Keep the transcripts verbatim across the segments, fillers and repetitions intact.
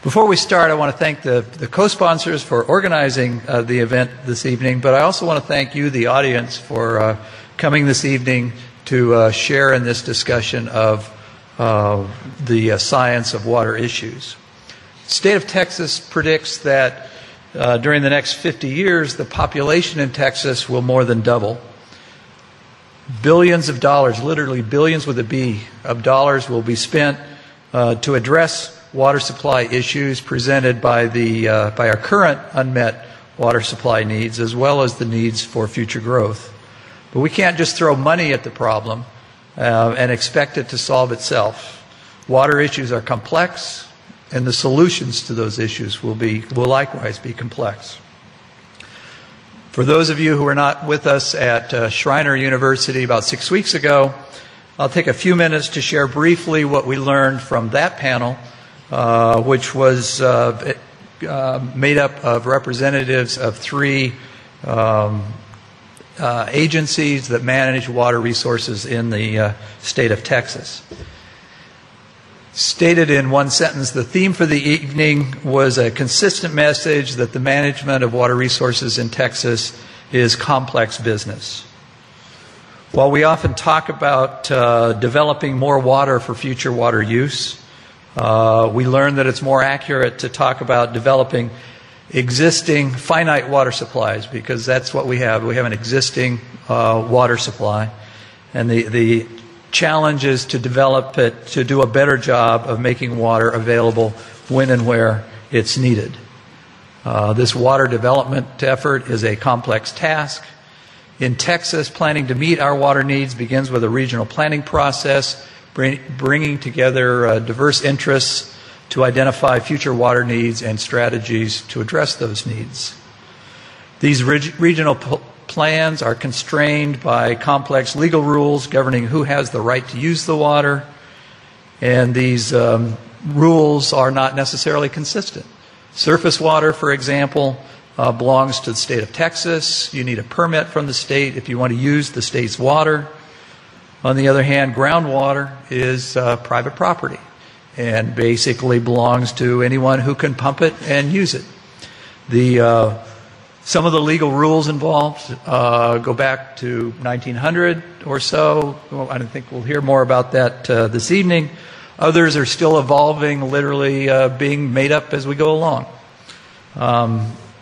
Before we start, I want to thank the, the co-sponsors for organizing uh, the event this evening, but I also want to thank you, the audience, for uh, coming this evening to uh, share in this discussion of uh, the uh, science of water issues. The state of Texas predicts that uh, during the next fifty years, the population in Texas will more than double. Billions of dollars, literally billions with a B, of dollars will be spent uh, to address water supply issues presented by the uh, by our current unmet water supply needs, as well as the needs for future growth. But we can't just throw money at the problem uh, and expect it to solve itself. Water issues are complex, and the solutions to those issues will be will likewise be complex. For those of you who were not with us at uh, Schreiner University about six weeks ago, I'll take a few minutes to share briefly what we learned from that panel, Uh, which was uh, uh, made up of representatives of three um, uh, agencies that manage water resources in the uh, state of Texas. Stated in one sentence, the theme for the evening was a consistent message that the management of water resources in Texas is complex business. While we often talk about uh, developing more water for future water use, Uh, we learned that it's more accurate to talk about developing existing finite water supplies, because that's what we have. We have an existing uh, water supply, and the, the challenge is to develop it to do a better job of making water available when and where it's needed. Uh, this water development effort is a complex task. In Texas, planning to meet our water needs begins with a regional planning process, bringing together uh, diverse interests to identify future water needs and strategies to address those needs. These reg- regional p- plans are constrained by complex legal rules governing who has the right to use the water, and these um, rules are not necessarily consistent. Surface water, for example, uh, belongs to the state of Texas. You need a permit from the state if you want to use the state's water. On the other hand, groundwater is uh, private property and basically belongs to anyone who can pump it and use it. The, uh, some of the legal rules involved uh, go back to nineteen hundred or so. Well, I don't think we'll hear more about that uh, this evening. Others are still evolving, literally uh, being made up as we go along. Um,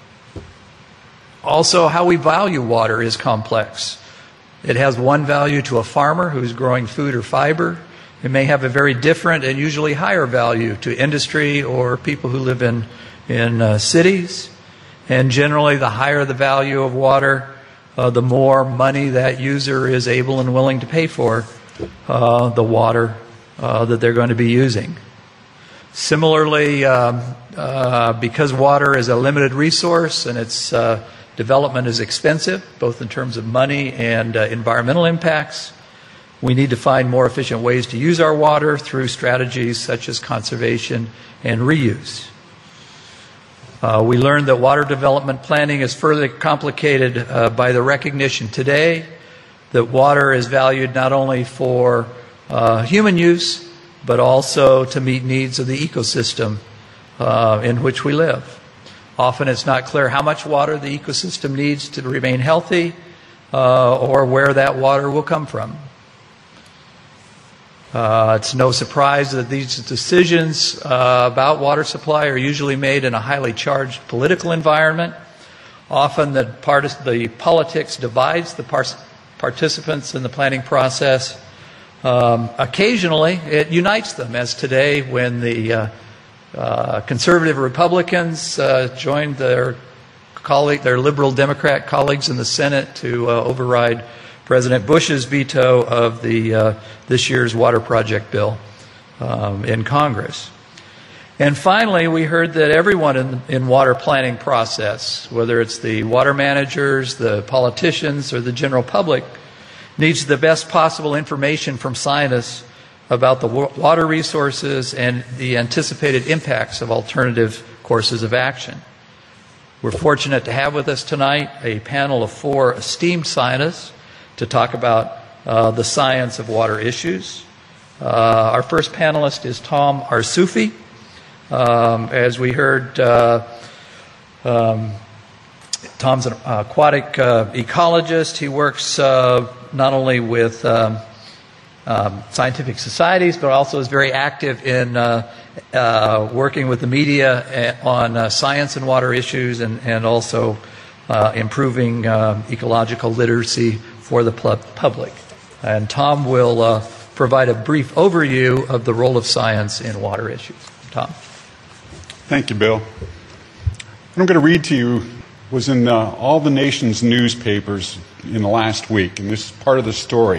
also, how we value water is complex. It has one value to a farmer who's growing food or fiber. It may have a very different and usually higher value to industry or people who live in, in uh, cities. And generally, the higher the value of water, uh, the more money that user is able and willing to pay for uh, the water uh, that they're going to be using. Similarly, um, uh, because water is a limited resource and it's uh, development is expensive, both in terms of money and uh, environmental impacts, we need to find more efficient ways to use our water through strategies such as conservation and reuse. Uh, we learned that water development planning is further complicated uh, by the recognition today that water is valued not only for uh, human use, but also to meet needs of the ecosystem uh, in which we live. Often it's not clear how much water the ecosystem needs to remain healthy uh, or where that water will come from. Uh, it's no surprise that these decisions uh, about water supply are usually made in a highly charged political environment. Often the, part- the politics divides the par- participants in the planning process. Um, occasionally it unites them, as today when the uh, Uh, conservative Republicans uh, joined their colleague, their liberal Democrat colleagues in the Senate to uh, override President Bush's veto of the uh, this year's water project bill um, in Congress. And finally, we heard that everyone in in water planning process, whether it's the water managers, the politicians, or the general public, needs the best possible information from scientists about the water resources and the anticipated impacts of alternative courses of action. We're fortunate to have with us tonight a panel of four esteemed scientists to talk about uh, the science of water issues. Uh, our first panelist is Tom Arsoufi. Um, as we heard, uh, um, Tom's an aquatic uh, ecologist. He works uh, not only with um, um, scientific societies, but also is very active in uh, uh, working with the media on uh, science and water issues, and, and also uh, improving uh, ecological literacy for the public. And Tom will uh, provide a brief overview of the role of science in water issues. Tom. Thank you, Bill. What I'm going to read to you was in uh, all the nation's newspapers in the last week, and this is part of the story.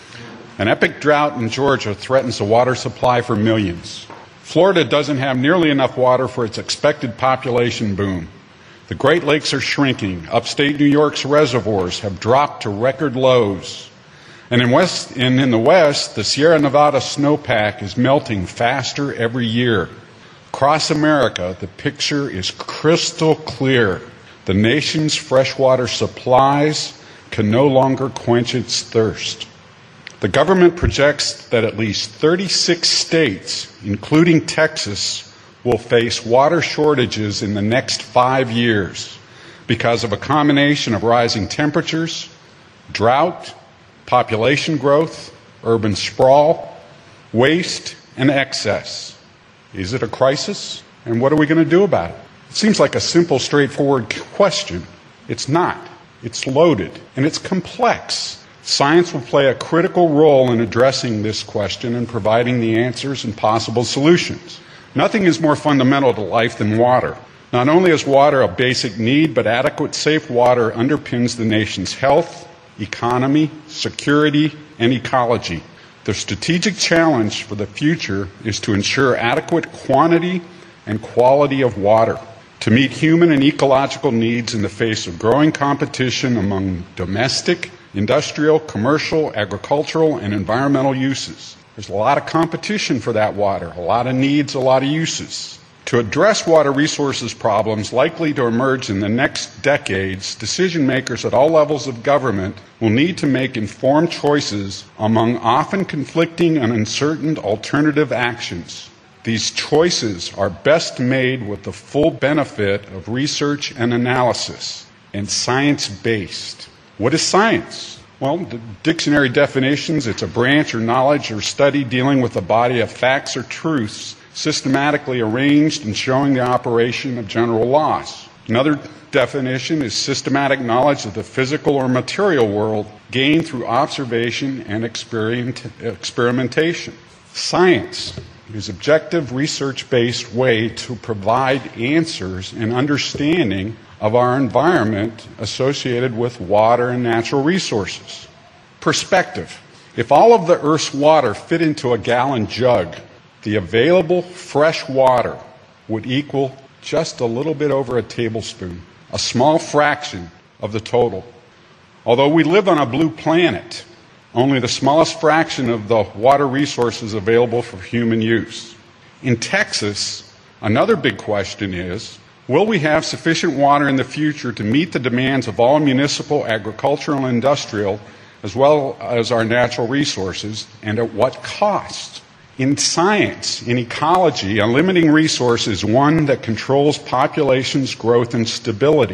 An epic drought in Georgia threatens the water supply for millions. Florida doesn't have nearly enough water for its expected population boom. The Great Lakes are shrinking. Upstate New York's reservoirs have dropped to record lows. And in, West, and in the West, the Sierra Nevada snowpack is melting faster every year. Across America, the picture is crystal clear. The nation's freshwater supplies can no longer quench its thirst. The government projects that at least thirty-six states, including Texas, will face water shortages in the next five years because of a combination of rising temperatures, drought, population growth, urban sprawl, waste, and excess. Is it a crisis? And what are we going to do about it? It seems like a simple, straightforward question. It's not. It's loaded, and it's complex. Science will play a critical role in addressing this question and providing the answers and possible solutions. Nothing is more fundamental to life than water. Not only is water a basic need, but adequate, safe water underpins the nation's health, economy, security, and ecology. The strategic challenge for the future is to ensure adequate quantity and quality of water to meet human and ecological needs in the face of growing competition among domestic, industrial, commercial, agricultural, and environmental uses. There's a lot of competition for that water, a lot of needs, a lot of uses. To address water resources problems likely to emerge in the next decades, decision makers at all levels of government will need to make informed choices among often conflicting and uncertain alternative actions. These choices are best made with the full benefit of research and analysis, and science-based. What is science? Well, the dictionary definitions, it's a branch or knowledge or study dealing with a body of facts or truths systematically arranged and showing the operation of general laws. Another definition is systematic knowledge of the physical or material world gained through observation and experiment, experimentation. Science is an objective, research-based way to provide answers and understanding of our environment associated with water and natural resources. Perspective. If all of the Earth's water fit into a gallon jug, the available fresh water would equal just a little bit over a tablespoon, a small fraction of the total. Although we live on a blue planet, only the smallest fraction of the water resources available for human use. In Texas, another big question is, will we have sufficient water in the future to meet the demands of all municipal, agricultural, and industrial, as well as our natural resources, and at what cost? In science, in ecology, a limiting resource is one that controls populations' growth and stability.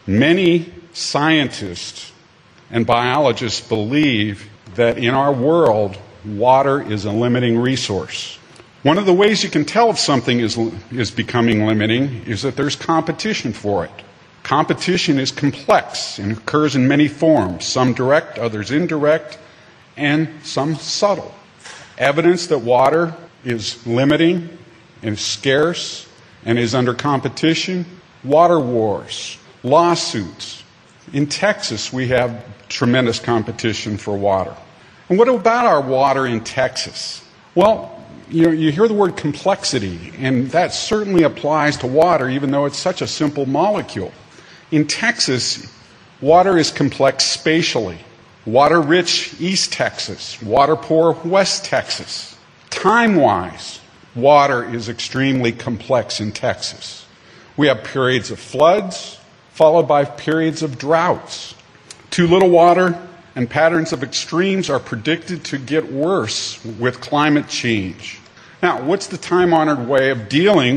Many scientists and biologists believe that in our world, water is a limiting resource. One of the ways you can tell if something is, is becoming limiting is that there's competition for it. Competition is complex and occurs in many forms, some direct, others indirect, and some subtle. Evidence that water is limiting and scarce and is under competition, water wars, lawsuits. In Texas, we have tremendous competition for water. And what about our water in Texas? Well, you know, you hear the word complexity, and that certainly applies to water, even though it's such a simple molecule. In Texas, water is complex spatially. Water-rich East Texas, water-poor West Texas. Time-wise, water is extremely complex in Texas. We have periods of floods, followed by periods of droughts. Too little water and patterns of extremes are predicted to get worse with climate change. Now, what's the time-honored way of dealing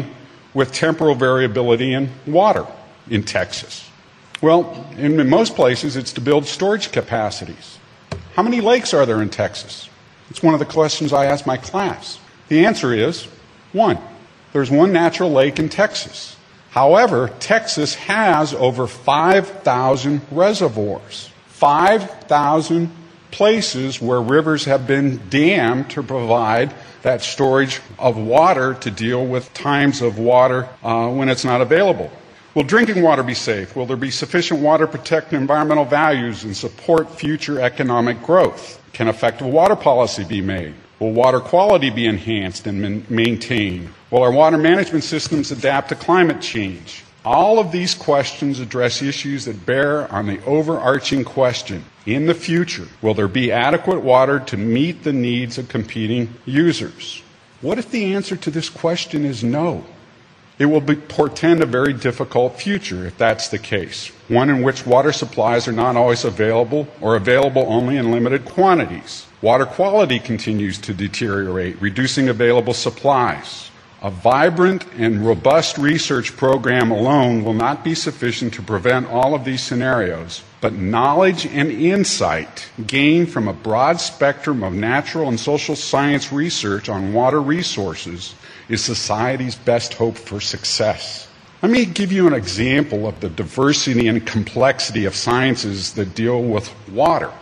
with temporal variability in water in Texas? Well, in most places, it's to build storage capacities. How many lakes are there in Texas? It's one of the questions I ask my class. The answer is one. There's one natural lake in Texas. However, Texas has over five thousand reservoirs, five thousand places where rivers have been dammed to provide that storage of water to deal with times of water uh, when it's not available. Will drinking water be safe? Will there be sufficient water to protect environmental values and support future economic growth? Can effective water policy be made? Will water quality be enhanced and man- maintained? Will our water management systems adapt to climate change? All of these questions address issues that bear on the overarching question: in the future, will there be adequate water to meet the needs of competing users? What if the answer to this question is no? It will be, portend a very difficult future if that's the case, one in which water supplies are not always available or available only in limited quantities. Water quality continues to deteriorate, reducing available supplies. A vibrant and robust research program alone will not be sufficient to prevent all of these scenarios, but knowledge and insight gained from a broad spectrum of natural and social science research on water resources is society's best hope for success. Let me give you an example of the diversity and complexity of sciences that deal with water.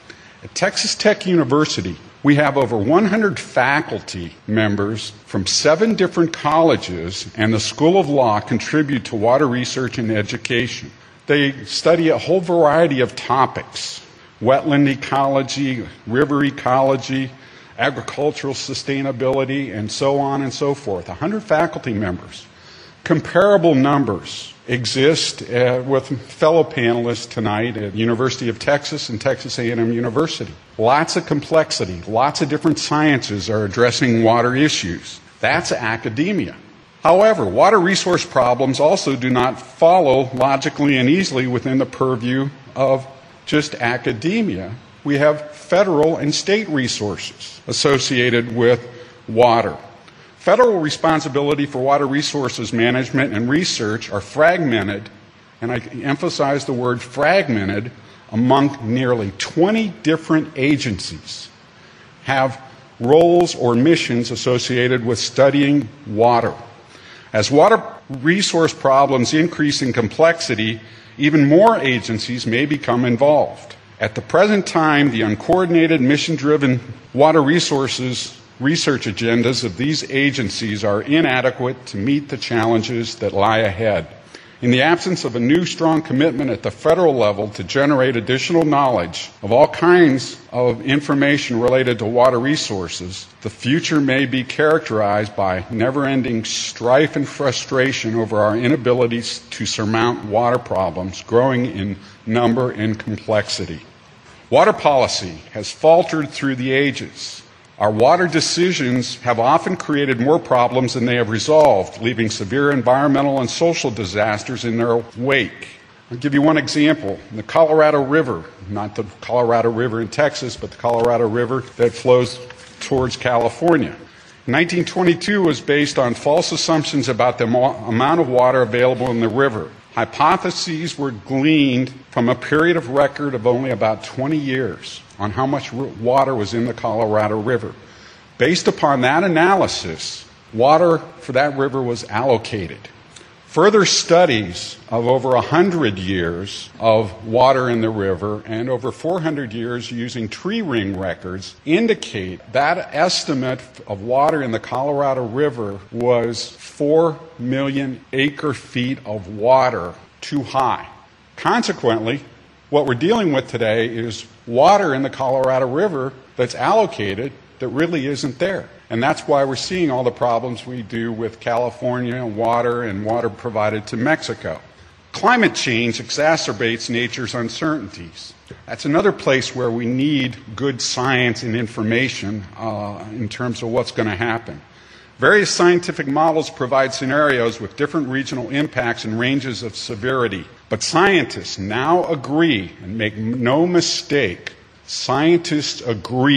At Texas Tech University, we have over one hundred faculty members from seven different colleges, and the School of Law contribute to water research and education. They study a whole variety of topics: wetland ecology, river ecology, agricultural sustainability, and so on and so forth. one hundred faculty members. Comparable numbers exist uh, with fellow panelists tonight at University of Texas and Texas A and M University. Lots of complexity, lots of different sciences are addressing water issues. That's academia. However, water resource problems also do not follow logically and easily within the purview of just academia. We have federal and state resources associated with water. Federal responsibility for water resources management and research are fragmented, and I emphasize the word fragmented, among nearly twenty different agencies, have roles or missions associated with studying water. As water resource problems increase in complexity, even more agencies may become involved. At the present time, the uncoordinated, mission-driven water resources research agendas of these agencies are inadequate to meet the challenges that lie ahead. In the absence of a new strong commitment at the federal level to generate additional knowledge of all kinds of information related to water resources, the future may be characterized by never-ending strife and frustration over our inabilities to surmount water problems growing in number and complexity. Water policy has faltered through the ages. Our water decisions have often created more problems than they have resolved, leaving severe environmental and social disasters in their wake. I'll give you one example. The Colorado River, not the Colorado River in Texas, but the Colorado River that flows towards California. nineteen twenty-two was based on false assumptions about the amount of water available in the river. Hypotheses were gleaned from a period of record of only about twenty years on how much water was in the Colorado River. Based upon that analysis, water for that river was allocated. Further studies of over one hundred years of water in the river and over four hundred years using tree ring records indicate that estimate of water in the Colorado River was four million acre feet of water too high. Consequently, what we're dealing with today is water in the Colorado River that's allocated that really isn't there. And that's why we're seeing all the problems we do with California water and water provided to Mexico. Climate change exacerbates nature's uncertainties. That's another place where we need good science and information uh, in terms of what's going to happen. Various scientific models provide scenarios with different regional impacts and ranges of severity. But scientists now agree, and make no mistake, scientists agree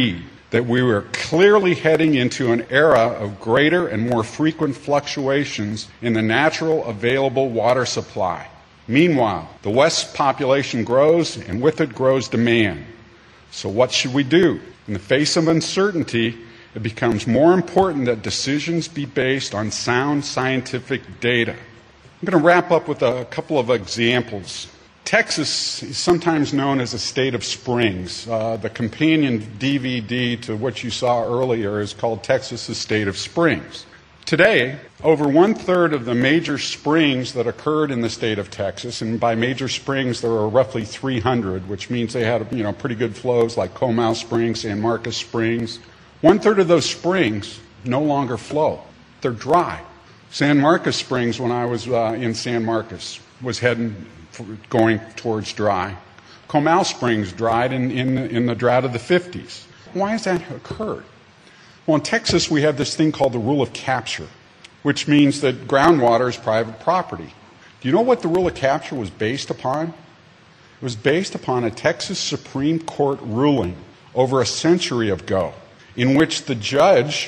that we were clearly heading into an era of greater and more frequent fluctuations in the natural available water supply. Meanwhile, the West's population grows, and with it grows demand. So what should we do? In the face of uncertainty, it becomes more important that decisions be based on sound scientific data. I'm going to wrap up with a couple of examples. Texas is sometimes known as a state of springs. Uh, the companion D V D to what you saw earlier is called Texas, a State of Springs. Today, over one-third of the major springs that occurred in the state of Texas, and by major springs there are roughly three hundred, which means they had you know, pretty good flows like Comal Springs, San Marcos Springs. One-third of those springs no longer flow. They're dry. San Marcos Springs, when I was uh, in San Marcos, was heading going towards dry. Comal Springs dried in, in, in the drought of the fifties. Why has that occurred? Well, in Texas, we have this thing called the rule of capture, which means that groundwater is private property. Do you know what the rule of capture was based upon? It was based upon a Texas Supreme Court ruling over a century ago, in which the judge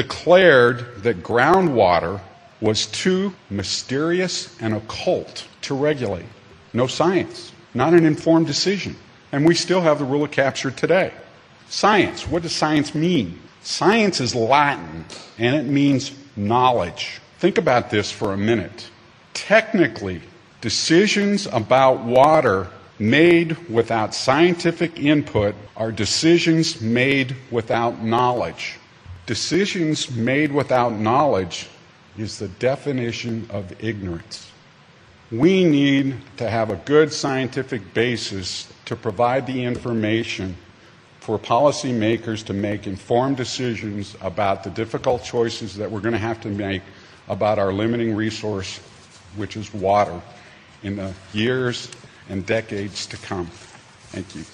declared that groundwater was too mysterious and occult to regulate. No science, not an informed decision. And we still have the rule of capture today. Science, what does science mean? Science is Latin, and it means knowledge. Think about this for a minute. Technically, decisions about water made without scientific input are decisions made without knowledge. Decisions made without knowledge is the definition of ignorance. We need to have a good scientific basis to provide the information for policymakers to make informed decisions about the difficult choices that we're going to have to make about our limiting resource, which is water, in the years and decades to come. Thank you.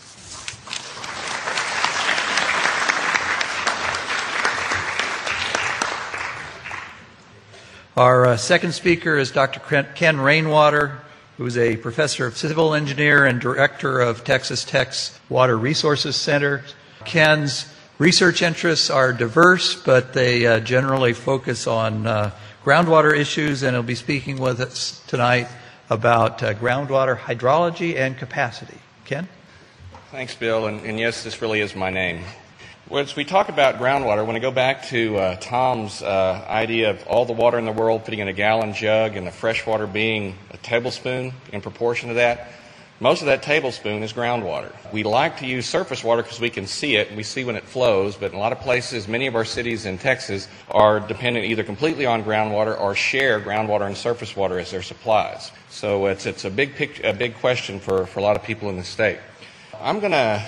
Our uh, second speaker is Doctor Ken Rainwater, who is a professor of civil engineer and director of Texas Tech's Water Resources Center. Ken's research interests are diverse, but they uh, generally focus on uh, groundwater issues, and he'll be speaking with us tonight about uh, groundwater hydrology and capacity. Ken? Thanks, Bill, and, and yes, this really is my name. As we talk about groundwater, I want to go back to uh, Tom's uh, idea of all the water in the world putting in a gallon jug and the fresh water being a tablespoon in proportion to that. Most of that tablespoon is groundwater. We like to use surface water because we can see it and we see when it flows, but in a lot of places, many of our cities in Texas are dependent either completely on groundwater or share groundwater and surface water as their supplies. So it's, it's a big pic- a big question for, for a lot of people in the state. I'm going to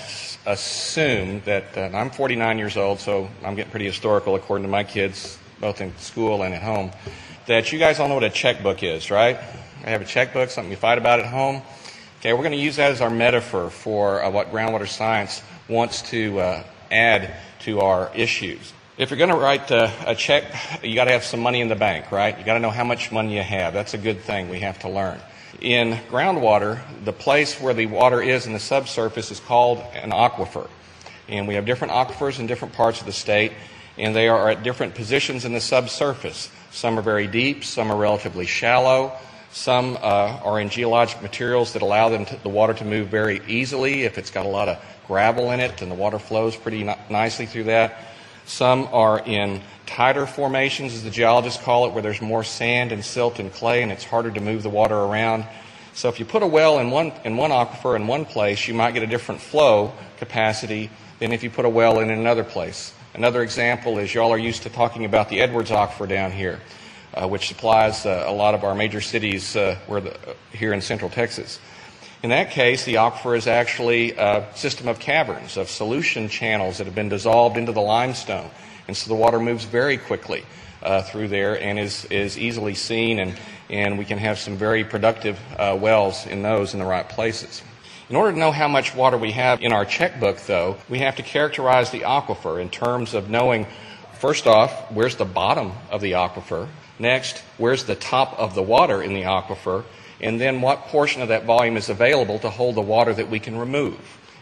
assume that, uh, I'm forty-nine years old, so I'm getting pretty historical according to my kids, both in school and at home, that you guys all know what a checkbook is, right? I have a checkbook, something you fight about at home. Okay, we're going to use that as our metaphor for uh, what groundwater science wants to uh, add to our issues. If you're going to write uh, a check, you got to have some money in the bank, right? You got to know how much money you have. That's a good thing we have to learn. In groundwater, the place where the water is in the subsurface is called an aquifer. And we have different aquifers in different parts of the state, and they are at different positions in the subsurface. Some are very deep, some are relatively shallow, some uh, are in geologic materials that allow them to, the water to move very easily if it's got a lot of gravel in it and the water flows pretty n- nicely through that. Some are in tighter formations, as the geologists call it, where there's more sand and silt and clay and it's harder to move the water around. So if you put a well in one in one aquifer in one place, you might get a different flow capacity than if you put a well in another place. Another example is y'all are used to talking about the Edwards Aquifer down here, uh, which supplies uh, a lot of our major cities uh, where the, uh, here in central Texas. In that case, the aquifer is actually a system of caverns, of solution channels that have been dissolved into the limestone. And so the water moves very quickly uh, through there and is, is easily seen, and, and we can have some very productive uh, wells in those in the right places. In order to know how much water we have in our checkbook, though, we have to characterize the aquifer in terms of knowing, first off, where's the bottom of the aquifer? Next, where's the top of the water in the aquifer? And then what portion of that volume is available to hold the water that we can remove.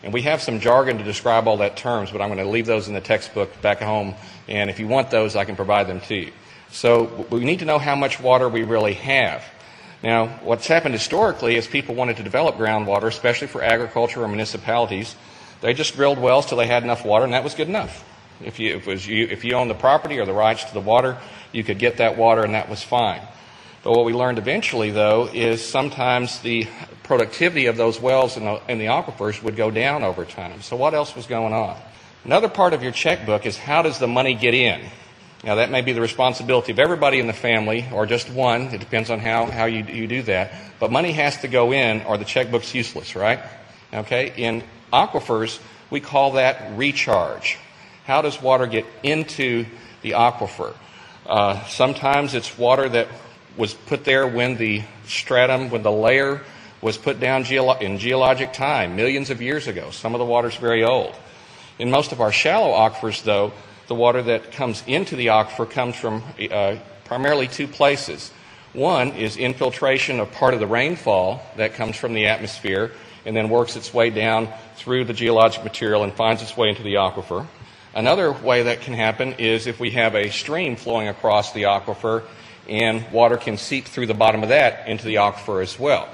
And we have some jargon to describe all that terms, but I'm going to leave those in the textbook back at home. And if you want those, I can provide them to you. So we need to know how much water we really have. Now, what's happened historically is people wanted to develop groundwater, especially for agriculture or municipalities. They just drilled wells till they had enough water, and that was good enough. If you, if it was you, if you owned the property or the rights to the water, you could get that water, and that was fine. But what we learned eventually, though, is sometimes the productivity of those wells in the, in the aquifers would go down over time. So what else was going on? Another part of your checkbook is how does the money get in? Now, that may be the responsibility of everybody in the family or just one. It depends on how, how you, you do that. But money has to go in or the checkbook's useless, right? Okay? In aquifers, we call that recharge. How does water get into the aquifer? Uh, sometimes it's water that was put there when the stratum, when the layer was put down geolo- in geologic time, millions of years ago. Some of the water's very old. In most of our shallow aquifers, though, the water that comes into the aquifer comes from uh, primarily two places. One is infiltration of part of the rainfall that comes from the atmosphere and then works its way down through the geologic material and finds its way into the aquifer. Another way that can happen is if we have a stream flowing across the aquifer and water can seep through the bottom of that into the aquifer as well.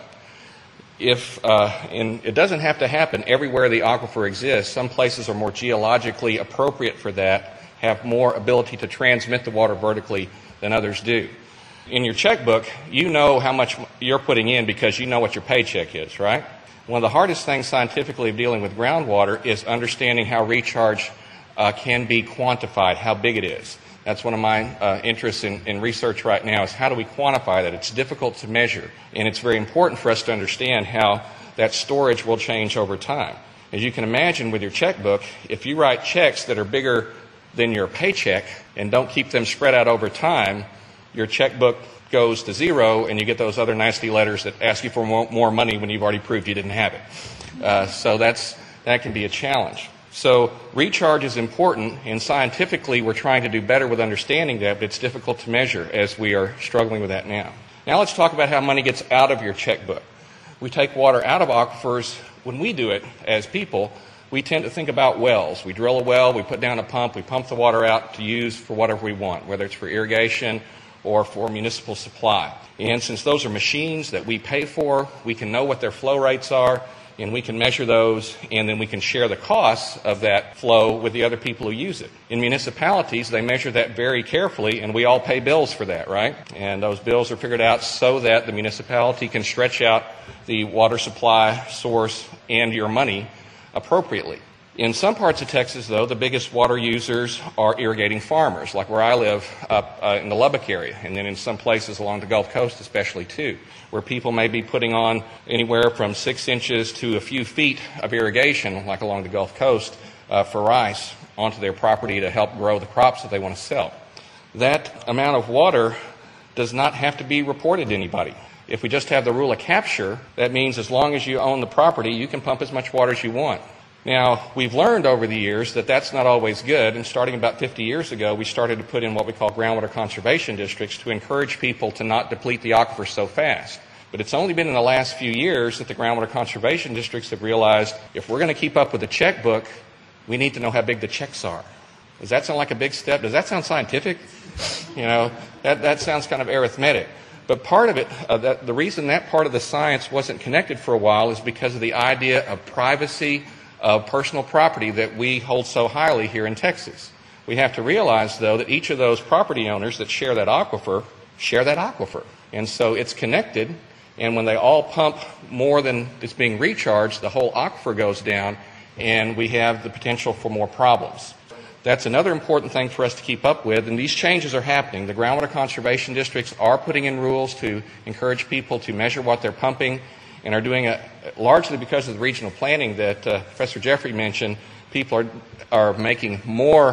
If uh, and it doesn't have to happen everywhere the aquifer exists. Some places are more geologically appropriate for that, have more ability to transmit the water vertically than others do. In your checkbook, you know how much you're putting in because you know what your paycheck is, right? One of the hardest things scientifically of dealing with groundwater is understanding how recharge uh, can be quantified, how big it is. That's one of my uh, interests in, in research right now is how do we quantify that? It's difficult to measure, and it's very important for us to understand how that storage will change over time. As you can imagine with your checkbook, if you write checks that are bigger than your paycheck and don't keep them spread out over time, your checkbook goes to zero and you get those other nasty letters that ask you for more, more money when you've already proved you didn't have it. Uh, so that's, that can be a challenge. So recharge is important, and scientifically we're trying to do better with understanding that, but it's difficult to measure as we are struggling with that now. Now let's talk about how money gets out of your checkbook. We take water out of aquifers. When we do it as people, we tend to think about wells. We drill a well, we put down a pump, we pump the water out to use for whatever we want, whether it's for irrigation or for municipal supply. And since those are machines that we pay for, we can know what their flow rates are, and we can measure those, and then we can share the costs of that flow with the other people who use it. In municipalities, they measure that very carefully, and we all pay bills for that, right? And those bills are figured out so that the municipality can stretch out the water supply source and your money appropriately. In some parts of Texas, though, the biggest water users are irrigating farmers, like where I live up uh, in the Lubbock area, and then in some places along the Gulf Coast especially, too, where people may be putting on anywhere from six inches to a few feet of irrigation, like along the Gulf Coast, uh, for rice onto their property to help grow the crops that they want to sell. That amount of water does not have to be reported to anybody. If we just have the rule of capture, that means as long as you own the property, you can pump as much water as you want. Now, we've learned over the years that that's not always good, and starting about fifty years ago, we started to put in what we call groundwater conservation districts to encourage people to not deplete the aquifer so fast. But it's only been in the last few years that the groundwater conservation districts have realized if we're going to keep up with the checkbook, we need to know how big the checks are. Does that sound like a big step? Does that sound scientific? You know, that, that sounds kind of arithmetic. But part of it, uh, that, the reason that part of the science wasn't connected for a while is because of the idea of privacy of personal property that we hold so highly here in Texas. We have to realize, though, that each of those property owners that share that aquifer share that aquifer. And so it's connected, and when they all pump more than is being recharged, the whole aquifer goes down, and we have the potential for more problems. That's another important thing for us to keep up with, and these changes are happening. The groundwater conservation districts are putting in rules to encourage people to measure what they're pumping, and are doing it largely because of the regional planning that uh, Professor Jeffrey mentioned. People are are making more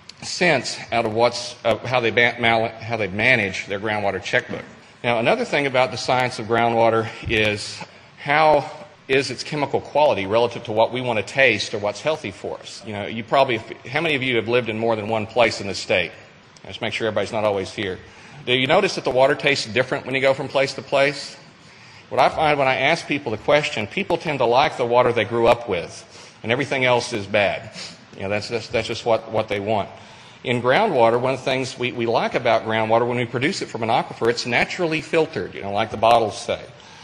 sense out of what's uh, how they ba- how they manage their groundwater checkbook. Now, another thing about the science of groundwater is how is its chemical quality relative to what we want to taste or what's healthy for us. You know, you probably how many of you have lived in more than one place in the state? Let's make sure everybody's not always here. Do you notice that the water tastes different when you go from place to place? What I find when I ask people the question, people tend to like the water they grew up with. and everything else is bad. You know, that's just, that's just what, what they want. In groundwater, one of the things we, we like about groundwater, when we produce it from an aquifer, it's naturally filtered, you know, like the bottles say.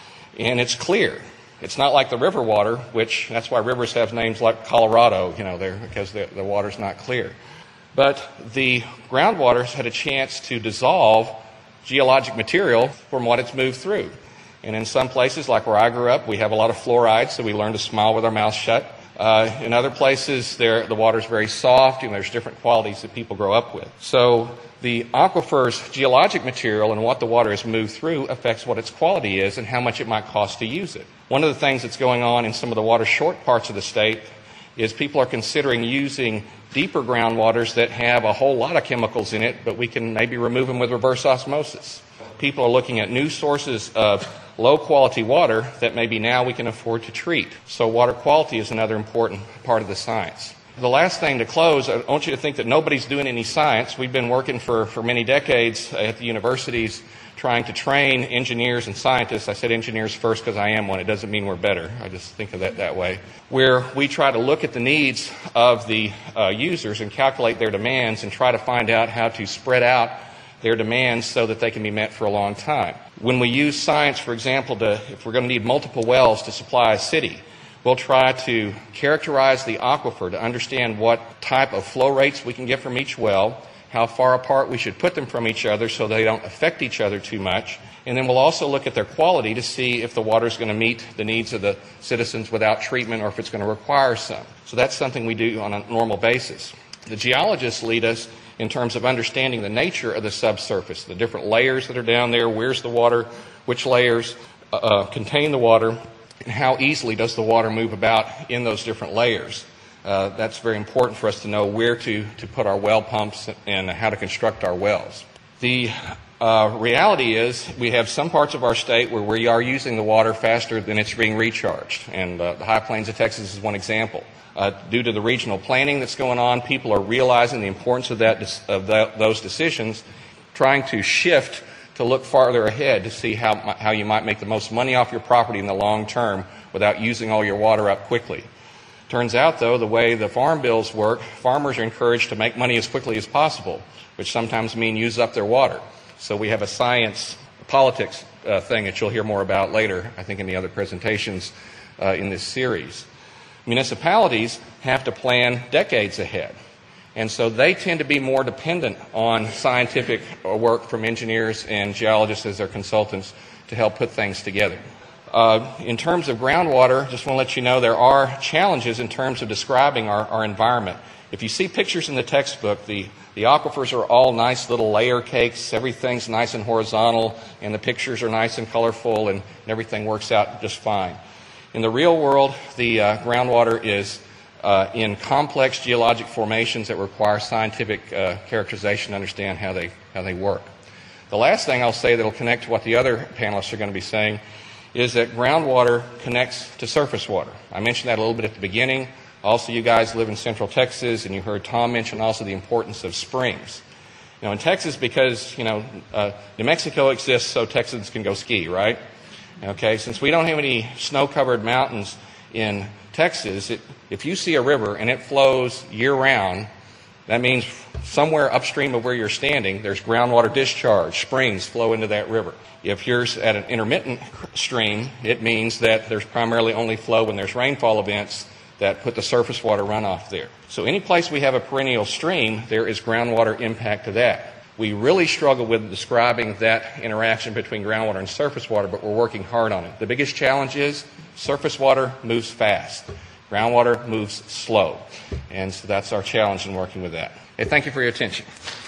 And it's clear. It's not like the river water, which that's why rivers have names like Colorado, you know, they're, because the, the water's not clear. But the groundwater's had a chance to dissolve geologic material from what it's moved through. And in some places, like where I grew up, we have a lot of fluoride, so we learn to smile with our mouths shut. Uh, in other places, there, the water's very soft, and there's different qualities that people grow up with. So the aquifer's geologic material and what the water has moved through affects what its quality is and how much it might cost to use it. One of the things that's going on in some of the water-short parts of the state is people are considering using deeper groundwaters that have a whole lot of chemicals in it, but we can maybe remove them with reverse osmosis. People are looking at new sources of low-quality water that maybe now we can afford to treat. So water quality is another important part of the science. The last thing to close, I want you to think that nobody's doing any science. We've been working for, for many decades at the universities trying to train engineers and scientists. I said engineers first because I am one. It doesn't mean we're better. I just think of that that way. Where we try to look at the needs of the uh, users and calculate their demands and try to find out how to spread out their demands so that they can be met for a long time. When we use science, for example, to, if we're going to need multiple wells to supply a city, we'll try to characterize the aquifer to understand what type of flow rates we can get from each well, how far apart we should put them from each other so they don't affect each other too much, and then we'll also look at their quality to see if the water is going to meet the needs of the citizens without treatment or if it's going to require some. So that's something we do on a normal basis. The geologists lead us in terms of understanding the nature of the subsurface, the different layers that are down there, where's the water, which layers uh, contain the water, and how easily does the water move about in those different layers. Uh, that's very important for us to know where to, to put our well pumps and how to construct our wells. The uh, reality is we have some parts of our state where we are using the water faster than it's being recharged, and uh, the High Plains of Texas is one example. Uh, due to the regional planning that's going on, people are realizing the importance of, that, of that, those decisions, trying to shift to look farther ahead to see how, how you might make the most money off your property in the long term without using all your water up quickly. Turns out, though, the way the farm bills work, farmers are encouraged to make money as quickly as possible, which sometimes means use up their water. So we have a science, a politics uh, thing that you'll hear more about later, I think in the other presentations uh, in this series. Municipalities have to plan decades ahead, and so they tend to be more dependent on scientific work from engineers and geologists as their consultants to help put things together. Uh, in terms of groundwater, just want to let you know there are challenges in terms of describing our, our environment. If you see pictures in the textbook, the, the aquifers are all nice little layer cakes, everything's nice and horizontal, and the pictures are nice and colorful, and, and everything works out just fine. In the real world, the uh, groundwater is uh, in complex geologic formations that require scientific uh, characterization to understand how they, how they work. The last thing I'll say that will connect to what the other panelists are going to be saying is that groundwater connects to surface water. I mentioned that a little bit at the beginning. Also, you guys live in Central Texas, and you heard Tom mention also the importance of springs. You know, in Texas, because, you know, uh, New Mexico exists so Texans can go ski, right? Okay, since we don't have any snow-covered mountains in Texas, it, if you see a river and it flows year-round, that means somewhere upstream of where you're standing, there's groundwater discharge, springs flow into that river. If you're at an intermittent stream, it means that there's primarily only flow when there's rainfall events that put the surface water runoff there. So any place we have a perennial stream, there is groundwater impact to that. We really struggle with describing that interaction between groundwater and surface water, but we're working hard on it. The biggest challenge is surface water moves fast. Groundwater moves slow. And so that's our challenge in working with that. Hey, thank you for your attention.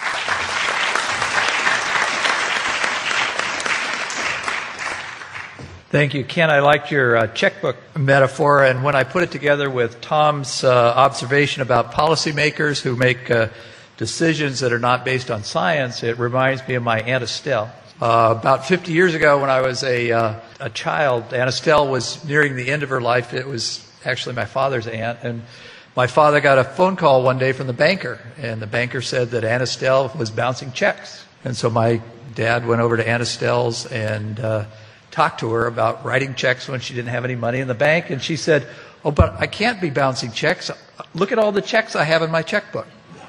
Thank you, Ken. I liked your uh, checkbook metaphor, and when I put it together with Tom's uh, observation about policymakers who make uh, decisions that are not based on science, it reminds me of my Aunt Estelle. Uh, about fifty years ago, when I was a, uh, a child, Aunt Estelle was nearing the end of her life. It was actually my father's aunt, and my father got a phone call one day from the banker, and the banker said that Aunt Estelle was bouncing checks. And so my dad went over to Aunt Estelle's and uh, talked to her about writing checks when she didn't have any money in the bank, and she said, Oh, but I can't be bouncing checks. Look at all the checks I have in my checkbook.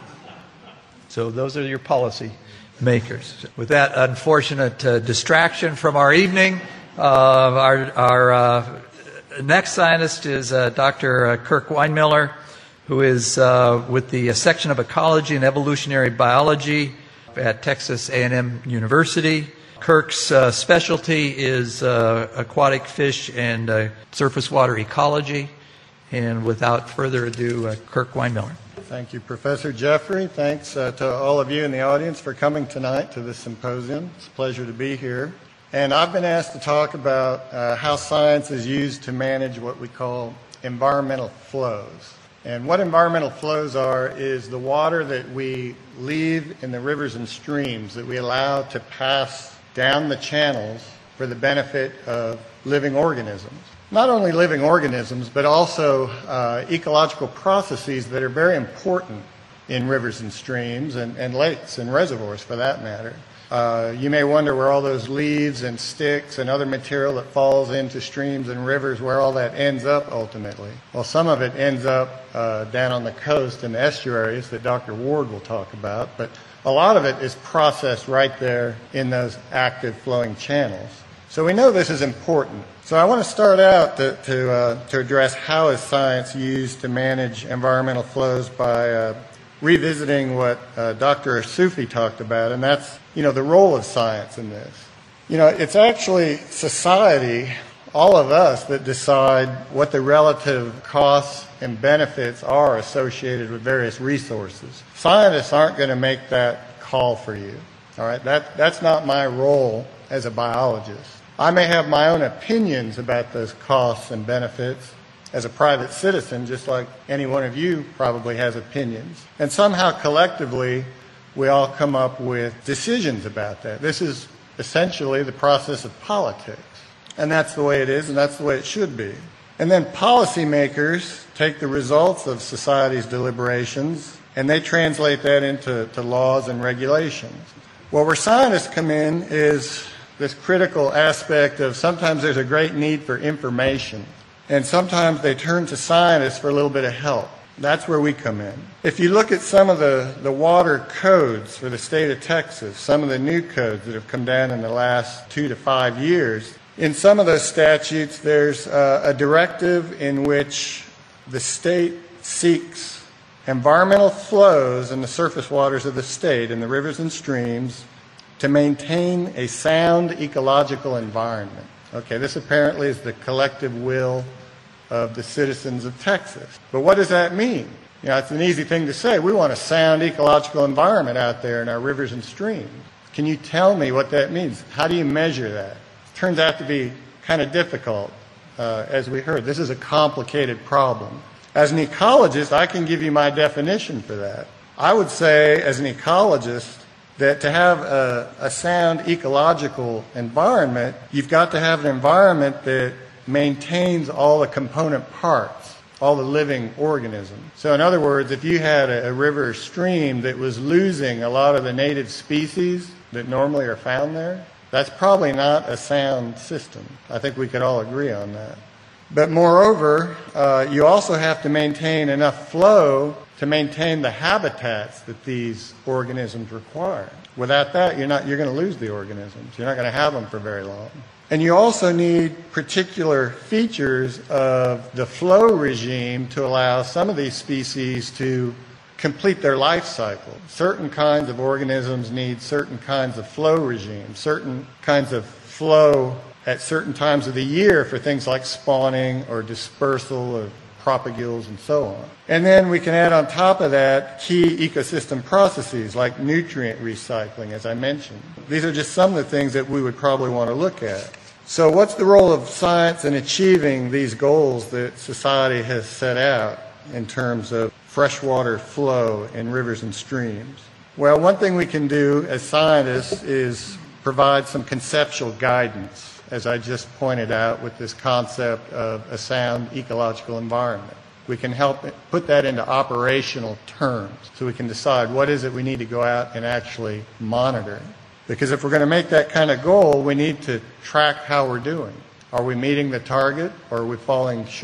So those are your policy makers. With that unfortunate uh, distraction from our evening, uh, our, our uh, next scientist is uh, Doctor Uh, Kirk Weinmiller, who is uh, with the uh, section of ecology and evolutionary biology at Texas A and M University. Kirk's uh, specialty is uh, aquatic fish and uh, surface water ecology. And without further ado, uh, Kirk Weinmiller. Thank you, Professor Jeffrey. Thanks uh, to all of you in the audience for coming tonight to this symposium. It's a pleasure to be here. And I've been asked to talk about uh, how science is used to manage what we call environmental flows. And what environmental flows are is the water that we leave in the rivers and streams that we allow to pass down the channels for the benefit of living organisms. Not only living organisms, but also uh, ecological processes that are very important in rivers and streams and, and lakes and reservoirs for that matter. Uh, you may wonder where all those leaves and sticks and other material that falls into streams and rivers, where all that ends up ultimately. Well, some of it ends up uh, down on the coast in the estuaries that Doctor Ward will talk about, but a lot of it is processed right there in those active flowing channels. So we know this is important. So I want to start out to, to, uh, to address how is science used to manage environmental flows by uh, revisiting what uh, Doctor Sufi talked about, and that's, you know, the role of science in this. You know, it's actually society, all of us, that decide what the relative costs and benefits are associated with various resources. Scientists aren't going to make that call for you. All right, that, that's not my role as a biologist. I may have my own opinions about those costs and benefits as a private citizen, just like any one of you probably has opinions. And somehow collectively, we all come up with decisions about that. This is essentially the process of politics. And that's the way it is, and that's the way it should be. And then policymakers take the results of society's deliberations, and they translate that into to laws and regulations. Well, where scientists come in is this critical aspect of sometimes there's a great need for information, and sometimes they turn to scientists for a little bit of help. That's where we come in. If you look at some of the, the water codes for the state of Texas, some of the new codes that have come down in the last two to five years, in some of those statutes there's uh, a directive in which the state seeks environmental flows in the surface waters of the state, in the rivers and streams, to maintain a sound ecological environment. Okay, this apparently is the collective will of the citizens of Texas. But what does that mean? You know, it's an easy thing to say. We want a sound ecological environment out there in our rivers and streams. Can you tell me what that means? How do you measure that? It turns out to be kind of difficult, uh, as we heard. This is a complicated problem. As an ecologist, I can give you my definition for that. I would say, as an ecologist, that to have a, a sound ecological environment, you've got to have an environment that maintains all the component parts, all the living organisms. So in other words, if you had a, a river or stream that was losing a lot of the native species that normally are found there, that's probably not a sound system. I think we could all agree on that. But moreover, uh, you also have to maintain enough flow to maintain the habitats that these organisms require. Without that, you're not, you're going to lose the organisms. You're not going to have them for very long. And you also need particular features of the flow regime to allow some of these species to complete their life cycle. Certain kinds of organisms need certain kinds of flow regimes, certain kinds of flow at certain times of the year for things like spawning or dispersal of propagules and so on. And then we can add on top of that key ecosystem processes like nutrient recycling, as I mentioned. These are just some of the things that we would probably want to look at. So what's the role of science in achieving these goals that society has set out in terms of freshwater flow in rivers and streams? Well, one thing we can do as scientists is provide some conceptual guidance, as I just pointed out with this concept of a sound ecological environment. We can help put that into operational terms so we can decide what is it we need to go out and actually monitor. Because if we're going to make that kind of goal, we need to track how we're doing. Are we meeting the target or are we falling short?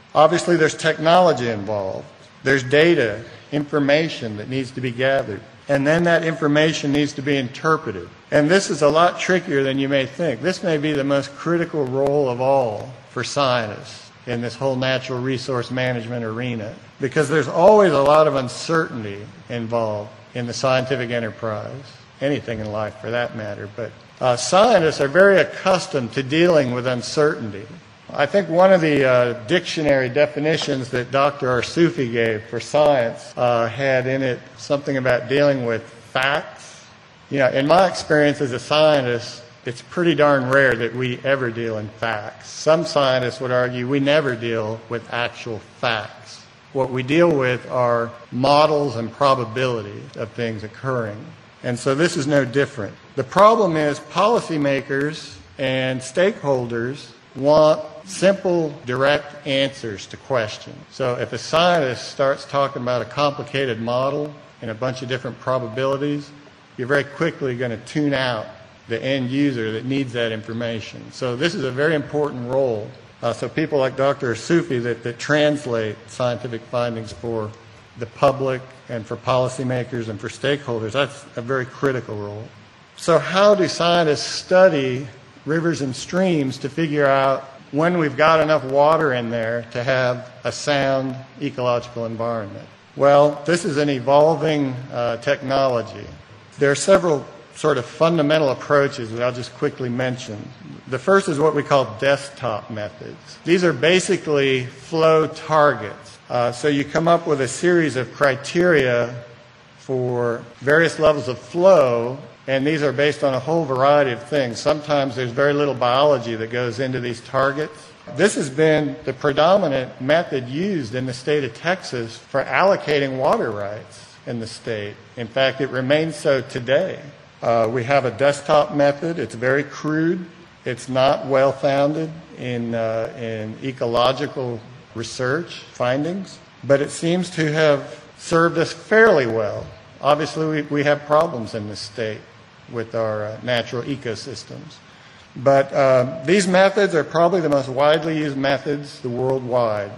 Obviously, there's technology involved. There's data, information that needs to be gathered. And then that information needs to be interpreted. And this is a lot trickier than you may think. This may be the most critical role of all for scientists in this whole natural resource management arena, because there's always a lot of uncertainty involved in the scientific enterprise, anything in life for that matter. But uh, scientists are very accustomed to dealing with uncertainty. I think one of the uh, dictionary definitions that Doctor Arsufi gave for science uh, had in it something about dealing with facts. You know, in my experience as a scientist, it's pretty darn rare that we ever deal in facts. Some scientists would argue we never deal with actual facts. What we deal with are models and probabilities of things occurring. And so this is no different. The problem is policymakers and stakeholders want simple, direct answers to questions. So if a scientist starts talking about a complicated model and a bunch of different probabilities, you're very quickly going to tune out the end user that needs that information. So this is a very important role. Uh, so people like Doctor Arsufi that, that translate scientific findings for the public and for policymakers and for stakeholders, that's a very critical role. So how do scientists study rivers and streams to figure out when we've got enough water in there to have a sound ecological environment? Well, this is an evolving uh, technology. There are several sort of fundamental approaches that I'll just quickly mention. The first is what we call desktop methods. These are basically flow targets. Uh, so you come up with a series of criteria for various levels of flow, and these are based on a whole variety of things. Sometimes there's very little biology that goes into these targets. This has been the predominant method used in the state of Texas for allocating water rights in the state. In fact, it remains so today. Uh, we have a desktop method. It's very crude. It's not well-founded in, uh, in ecological research findings, but it seems to have served us fairly well. Obviously, we, we have problems in this state with our uh, natural ecosystems. But uh, these methods are probably the most widely used methods the worldwide.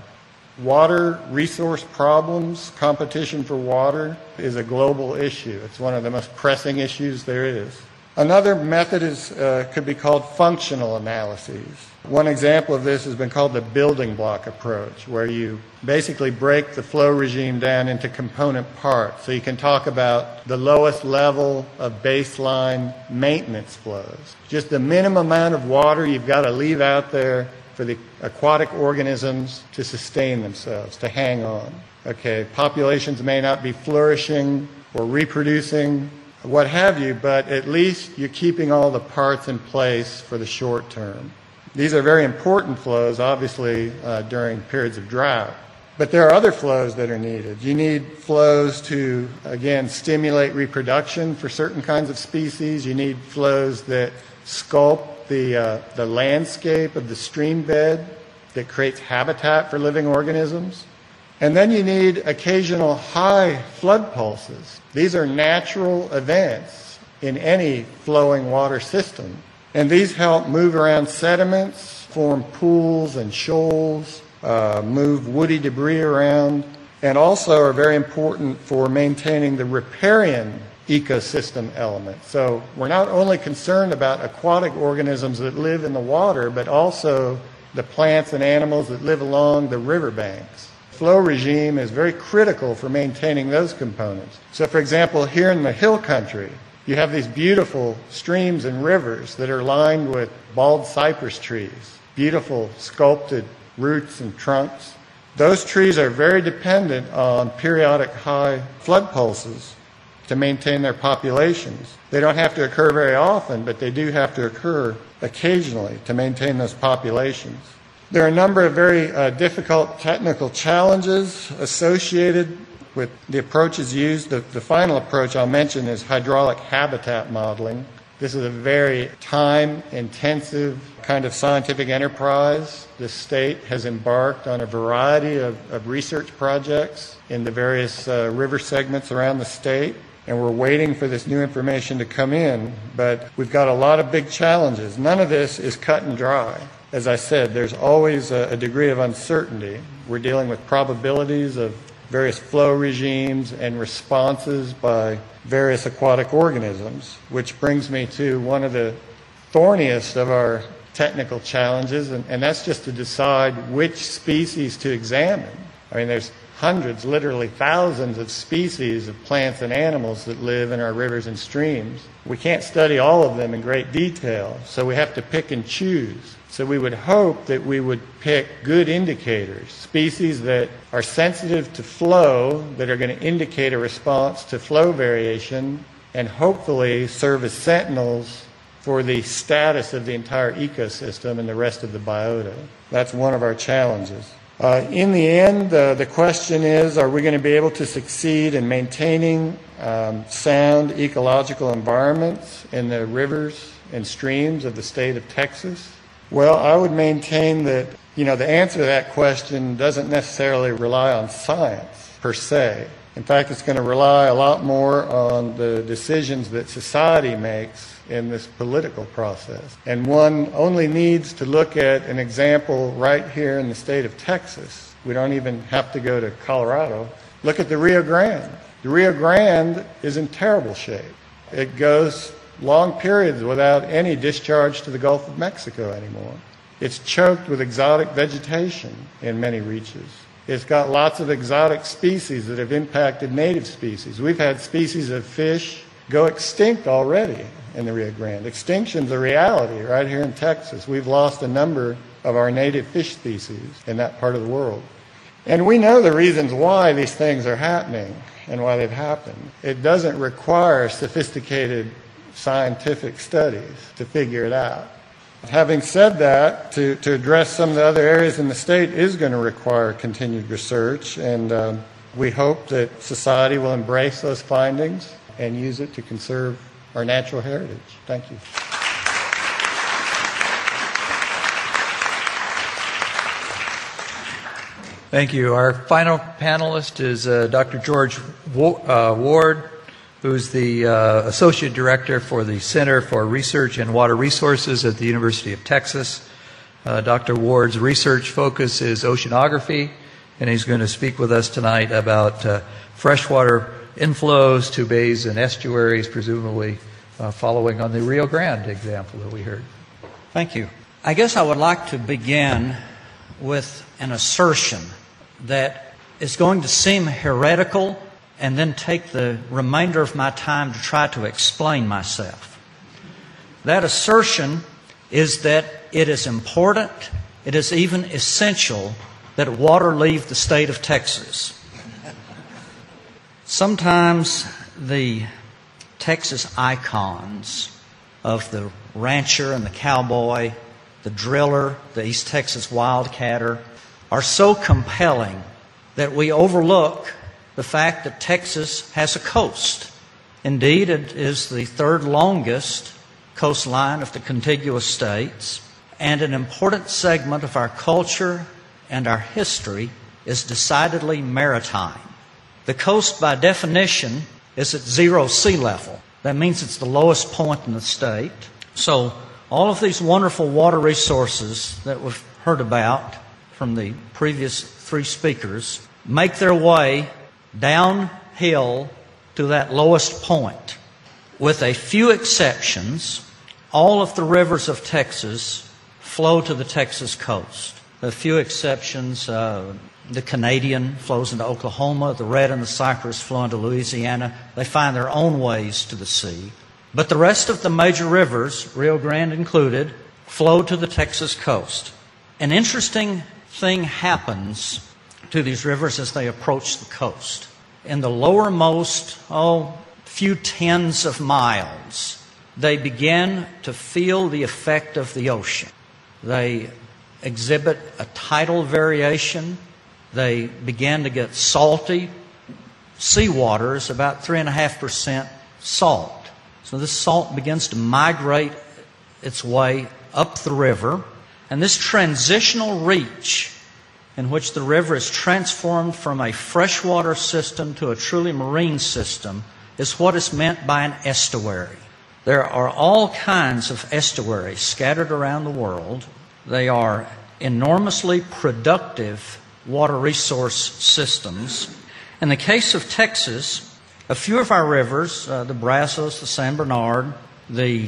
Water resource problems, competition for water, is a global issue. It's one of the most pressing issues there is. Another method is, uh, could be called functional analyses. One example of this has been called the building block approach, where you basically break the flow regime down into component parts. So you can talk about the lowest level of baseline maintenance flows. Just the minimum amount of water you've got to leave out there for the aquatic organisms to sustain themselves, to hang on. Okay, populations may not be flourishing or reproducing, what have you, but at least you're keeping all the parts in place for the short term. These are very important flows, obviously, uh, during periods of drought. But there are other flows that are needed. You need flows to, again, stimulate reproduction for certain kinds of species. You need flows that sculpt the, uh, the landscape of the stream bed that creates habitat for living organisms. And then you need occasional high flood pulses. These are natural events in any flowing water system. And these help move around sediments, form pools and shoals, uh, move woody debris around, and also are very important for maintaining the riparian ecosystem element. So we're not only concerned about aquatic organisms that live in the water, but also the plants and animals that live along the riverbanks. Flow regime is very critical for maintaining those components. So, for example, here in the hill country, you have these beautiful streams and rivers that are lined with bald cypress trees, beautiful sculpted roots and trunks. Those trees are very dependent on periodic high flood pulses to maintain their populations. They don't have to occur very often, but they do have to occur occasionally to maintain those populations. There are a number of very uh, difficult technical challenges associated with the approaches used. The, the final approach I'll mention is hydraulic habitat modeling. This is a very time-intensive kind of scientific enterprise. The state has embarked on a variety of, of research projects in the various uh, river segments around the state. and we're waiting for this new information to come in, but we've got a lot of big challenges. None of this is cut and dry. As I said, there's always a, a degree of uncertainty. We're dealing with probabilities of various flow regimes and responses by various aquatic organisms, which brings me to one of the thorniest of our technical challenges, and, and that's just to decide which species to examine. I mean, there's hundreds, literally thousands of species of plants and animals that live in our rivers and streams. We can't study all of them in great detail, so we have to pick and choose. So we would hope that we would pick good indicators, species that are sensitive to flow, that are going to indicate a response to flow variation, and hopefully serve as sentinels for the status of the entire ecosystem and the rest of the biota. That's one of our challenges. Uh, in the end, uh, the question is, are we going to be able to succeed in maintaining um, sound ecological environments in the rivers and streams of the state of Texas? Well, I would maintain that, you know, the answer to that question doesn't necessarily rely on science per se. In fact, it's going to rely a lot more on the decisions that society makes in this political process. And one only needs to look at an example right here in the state of Texas. We don't even have to go to Colorado. Look at the Rio Grande. The Rio Grande is in terrible shape. It goes long periods without any discharge to the Gulf of Mexico anymore. It's choked with exotic vegetation in many reaches. It's got lots of exotic species that have impacted native species. We've had species of fish go extinct already in the Rio Grande. Extinction's a reality right here in Texas. We've lost a number of our native fish species in that part of the world. And we know the reasons why these things are happening and why they've happened. It doesn't require sophisticated scientific studies to figure it out. Having said that, to, to address some of the other areas in the state is going to require continued research, and uh, we hope that society will embrace those findings and use it to conserve our natural heritage. Thank you. Thank you. Our final panelist is uh, Doctor George Ward, who's the uh, Associate Director for the Center for Research in Water Resources at the University of Texas. Uh, Doctor Ward's research focus is oceanography, and he's going to speak with us tonight about uh, freshwater inflows to bays and estuaries, presumably uh, following on the Rio Grande example that we heard. Thank you. I guess I would like to begin with an assertion that is going to seem heretical, and then take the remainder of my time to try to explain myself. That assertion is that it is important, it is even essential, that water leave the state of Texas. Sometimes the Texas icons of the rancher and the cowboy, the driller, the East Texas wildcatter, are so compelling that we overlook the fact that Texas has a coast. Indeed, it is the third longest coastline of the contiguous states, and an important segment of our culture and our history is decidedly maritime. The coast, by definition, is at zero sea level. That means it's the lowest point in the state. So all of these wonderful water resources that we've heard about from the previous three speakers make their way downhill to that lowest point. With a few exceptions, all of the rivers of Texas flow to the Texas coast. A few exceptions, uh, the Canadian flows into Oklahoma, the Red and the Cypress flow into Louisiana. They find their own ways to the sea. But the rest of the major rivers, Rio Grande included, flow to the Texas coast. An interesting thing happens to these rivers as they approach the coast. In the lowermost, oh, few tens of miles, they begin to feel the effect of the ocean. They exhibit a tidal variation. They begin to get salty. Seawater is about three point five percent salt. So this salt begins to migrate its way up the river. And this transitional reach in which the river is transformed from a freshwater system to a truly marine system is what is meant by an estuary. There are all kinds of estuaries scattered around the world. They are enormously productive water resource systems. In the case of Texas, a few of our rivers, uh, the Brazos, the San Bernard, the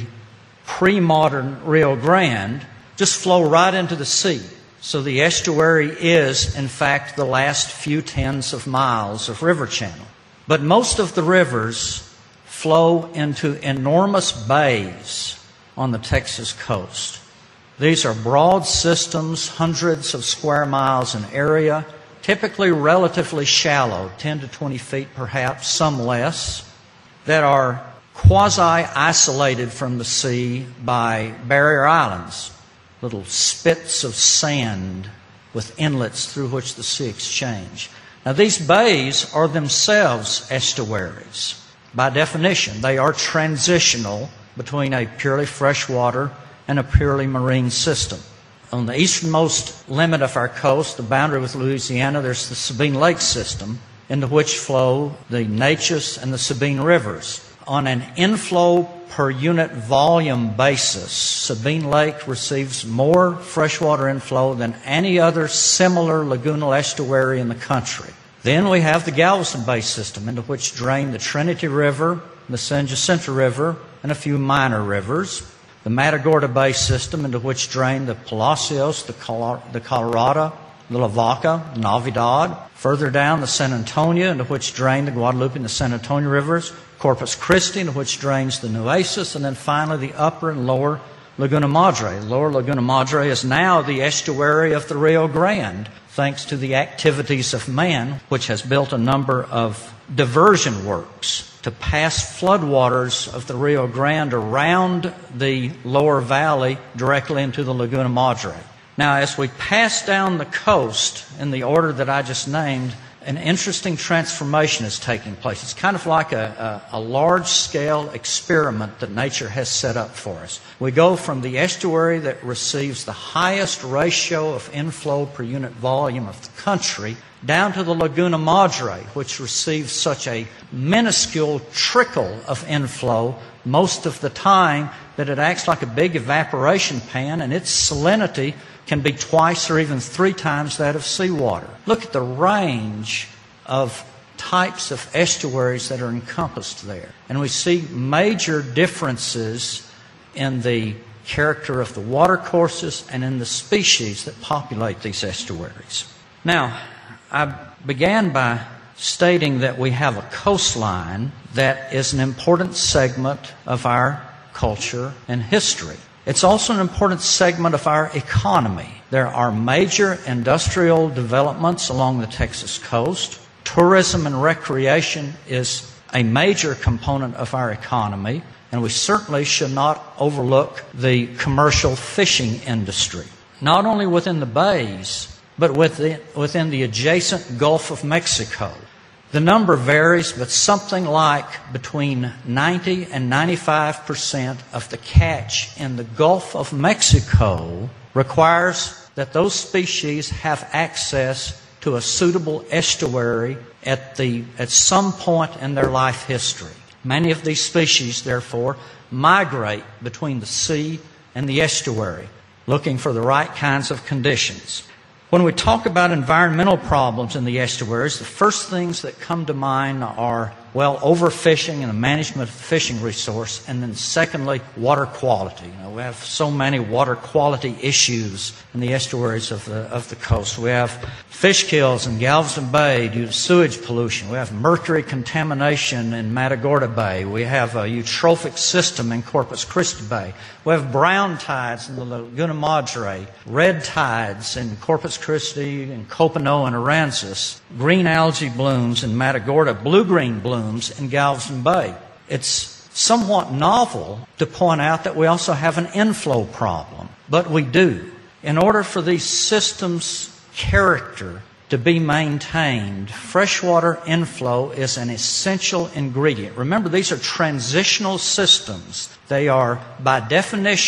pre-modern Rio Grande, just flow right into the sea. So the estuary is, in fact, the last few tens of miles of river channel. But most of the rivers flow into enormous bays on the Texas coast. These are broad systems, hundreds of square miles in area, typically relatively shallow, ten to twenty feet perhaps, some less, that are quasi-isolated from the sea by barrier islands, little spits of sand with inlets through which the sea exchange. Now, these bays are themselves estuaries. By definition, they are transitional between a purely freshwater and a purely marine system. On the easternmost limit of our coast, the boundary with Louisiana, there's the Sabine Lake system, into which flow the Neches and the Sabine rivers. On an inflow per unit volume basis, Sabine Lake receives more freshwater inflow than any other similar lagoonal estuary in the country. Then we have the Galveston Bay system, into which drain the Trinity River, the San Jacinto River, and a few minor rivers. The Matagorda Bay system, into which drain the Palacios, the, Col- the Colorado, the Lavaca, Navidad. Further down, the San Antonio, into which drain the Guadalupe and the San Antonio rivers. Corpus Christi, into which drains the Nueces. And then finally, the upper and lower Laguna Madre. Lower Laguna Madre is now the estuary of the Rio Grande, thanks to the activities of man, which has built a number of diversion works to pass floodwaters of the Rio Grande around the lower valley directly into the Laguna Madre. Now, as we pass down the coast in the order that I just named, an interesting transformation is taking place. It's kind of like a, a, a large-scale experiment that nature has set up for us. We go from the estuary that receives the highest ratio of inflow per unit volume of the country down to the Laguna Madre, which receives such a minuscule trickle of inflow most of the time that it acts like a big evaporation pan, and its salinity can be twice or even three times that of seawater. Look at the range of types of estuaries that are encompassed there. And we see major differences in the character of the watercourses and in the species that populate these estuaries. Now, I began by stating that we have a coastline that is an important segment of our culture and history. It's also an important segment of our economy. There are major industrial developments along the Texas coast. Tourism and recreation is a major component of our economy, and we certainly should not overlook the commercial fishing industry, not only within the bays, but within, within the adjacent Gulf of Mexico. The number varies, but something like between ninety and ninety-five percent of the catch in the Gulf of Mexico requires that those species have access to a suitable estuary at, the, at some point in their life history. Many of these species, therefore, migrate between the sea and the estuary, looking for the right kinds of conditions. When we talk about environmental problems in the estuaries, the first things that come to mind are, well, overfishing and the management of the fishing resource, and then secondly, water quality. You know, we have so many water quality issues in the estuaries of the of the coast. We have fish kills in Galveston Bay due to sewage pollution. We have mercury contamination in Matagorda Bay. We have a eutrophic system in Corpus Christi Bay. We have brown tides in the Laguna Madre, red tides in Corpus Christi and Copano and Aransas, green algae blooms in Matagorda, blue-green blooms in Galveston Bay. It's somewhat novel to point out that we also have an inflow problem, but we do. In order for these systems' character to be maintained, freshwater inflow is an essential ingredient. Remember, these are transitional systems. They are, by definition,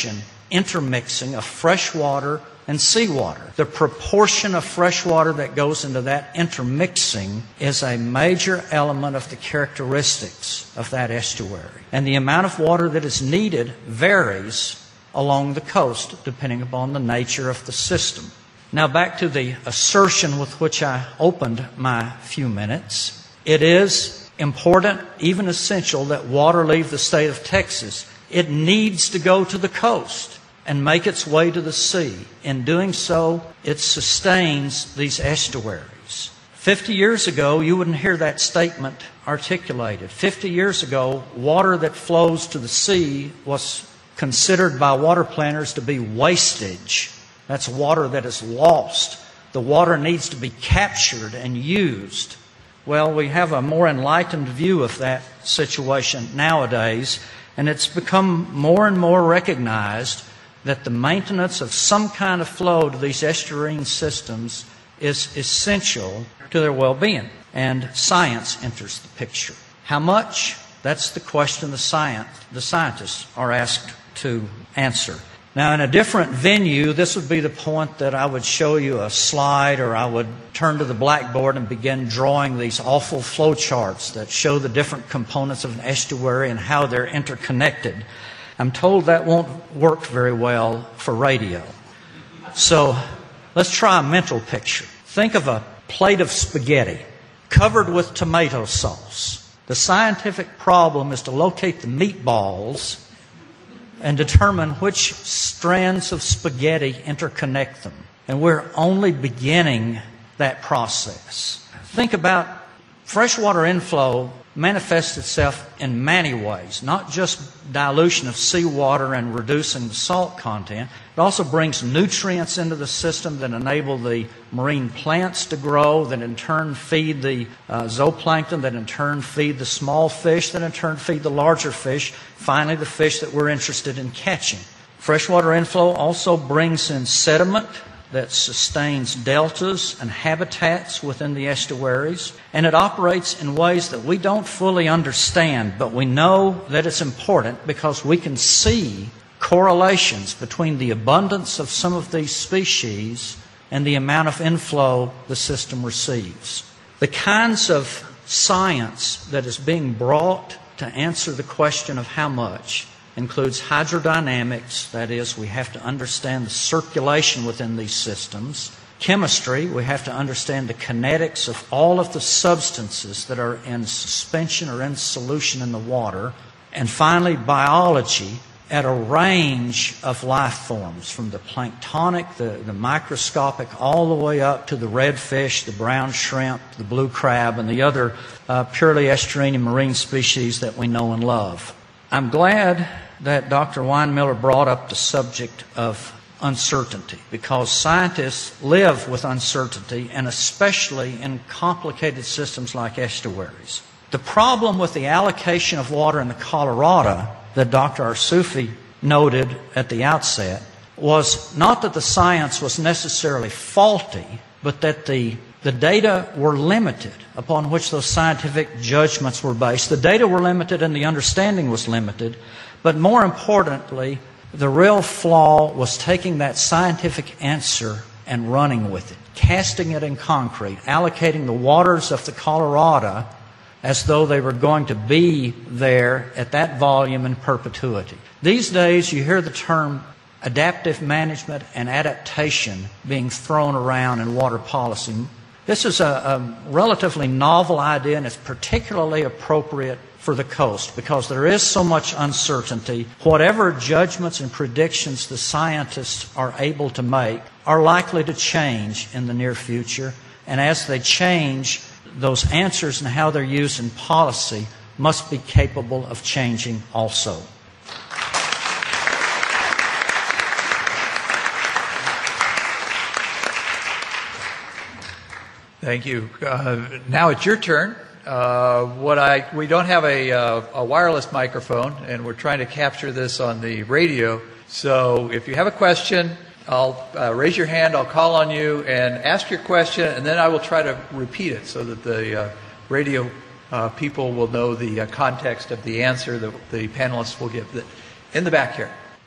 intermixing of fresh water and seawater. The proportion of fresh water that goes into that intermixing is a major element of the characteristics of that estuary. And the amount of water that is needed varies along the coast depending upon the nature of the system. Now back to the assertion with which I opened my few minutes. It is important, even essential, that water leave the state of Texas. It needs to go to the coast and make its way to the sea. In doing so, it sustains these estuaries. Fifty years ago, you wouldn't hear that statement articulated. Fifty years ago, water that flows to the sea was considered by water planners to be wastage. That's water that is lost. The water needs to be captured and used. Well, we have a more enlightened view of that situation nowadays, and it's become more and more recognized that the maintenance of some kind of flow to these estuarine systems is essential to their well-being. And science enters the picture. How much? That's the question the science, the scientists are asked to answer. Now, in a different venue, this would be the point that I would show you a slide, or I would turn to the blackboard and begin drawing these awful flow charts that show the different components of an estuary and how they're interconnected. I'm told that won't work very well for radio. So let's try a mental picture. Think of a plate of spaghetti covered with tomato sauce. The scientific problem is to locate the meatballs and determine which strands of spaghetti interconnect them. And we're only beginning that process. Think about freshwater inflow manifests itself in many ways, not just dilution of seawater and reducing the salt content. It also brings nutrients into the system that enable the marine plants to grow, that in turn feed the uh, zooplankton, that in turn feed the small fish, that in turn feed the larger fish, finally the fish that we're interested in catching. Freshwater inflow also brings in sediment that sustains deltas and habitats within the estuaries, and it operates in ways that we don't fully understand, but we know that it's important because we can see correlations between the abundance of some of these species and the amount of inflow the system receives. The kinds of science that is being brought to answer the question of how much includes hydrodynamics, that is, we have to understand the circulation within these systems. Chemistry, we have to understand the kinetics of all of the substances that are in suspension or in solution in the water. And finally, biology at a range of life forms, from the planktonic, the, the microscopic, all the way up to the redfish, the brown shrimp, the blue crab, and the other uh, purely estuarine marine species that we know and love. I'm glad that Doctor Weinmiller brought up the subject of uncertainty, because scientists live with uncertainty, and especially in complicated systems like estuaries. The problem with the allocation of water in the Colorado that Doctor Arsufi noted at the outset was not that the science was necessarily faulty, but that the The data were limited upon which those scientific judgments were based. The data were limited and the understanding was limited. But more importantly, the real flaw was taking that scientific answer and running with it, casting it in concrete, allocating the waters of the Colorado as though they were going to be there at that volume in perpetuity. These days, you hear the term adaptive management and adaptation being thrown around in water policy. This is a, a relatively novel idea, and it's particularly appropriate for the coast because there is so much uncertainty. Whatever judgments and predictions the scientists are able to make are likely to change in the near future, and as they change, those answers and how they're used in policy must be capable of changing also. Thank you. Uh, now it's your turn. Uh, what I we don't have a, uh, a wireless microphone, and we're trying to capture this on the radio. So if you have a question, I'll uh, raise your hand. I'll call on you and ask your question, and then I will try to repeat it so that the uh, radio uh, people will know the uh, context of the answer that the panelists will give. In the back here.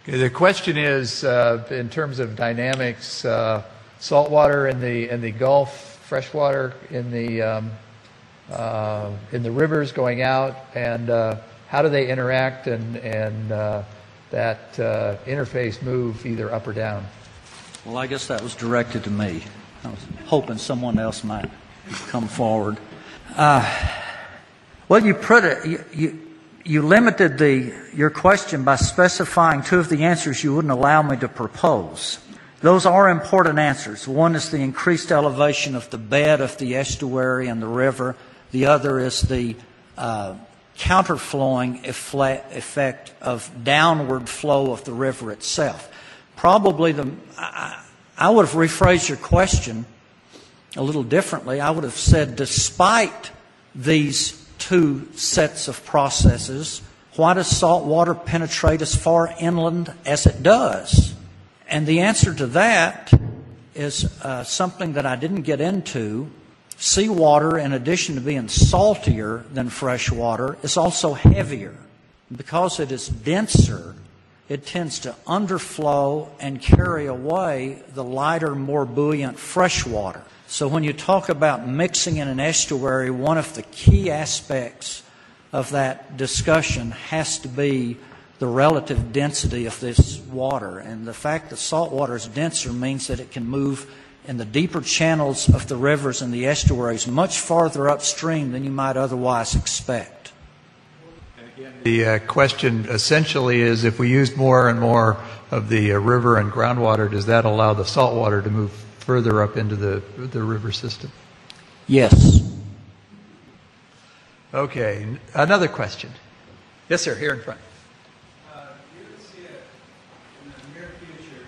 The question is, uh, in terms of dynamics, uh, saltwater in the in the Gulf, freshwater in the um, uh, in the rivers going out, and uh, how do they interact, and and uh, that uh, interface move either up or down? Well, I guess that was directed to me. I was hoping someone else might come forward. Uh, well, you put it. You, you, You limited the, your question by specifying two of the answers you wouldn't allow me to propose. Those are important answers. One is the increased elevation of the bed of the estuary and the river. The other is the uh, counterflowing effect of downward flow of the river itself. Probably the, I, I would have rephrased your question a little differently. I would have said, despite these two sets of processes, why does salt water penetrate as far inland as it does? And the answer to that is uh, something that I didn't get into. Seawater, in addition to being saltier than fresh water, is also heavier. Because it is denser, it tends to underflow and carry away the lighter, more buoyant fresh water. So when you talk about mixing in an estuary, one of the key aspects of that discussion has to be the relative density of this water. And the fact that salt water is denser means that it can move in the deeper channels of the rivers and the estuaries much farther upstream than you might otherwise expect. The uh, question essentially is, if we use more and more of the uh, river and groundwater, does that allow the salt water to move further up into the the river system? Yes. Okay. Another question. Yes, sir. Here in front. Uh, do you see it in the near future?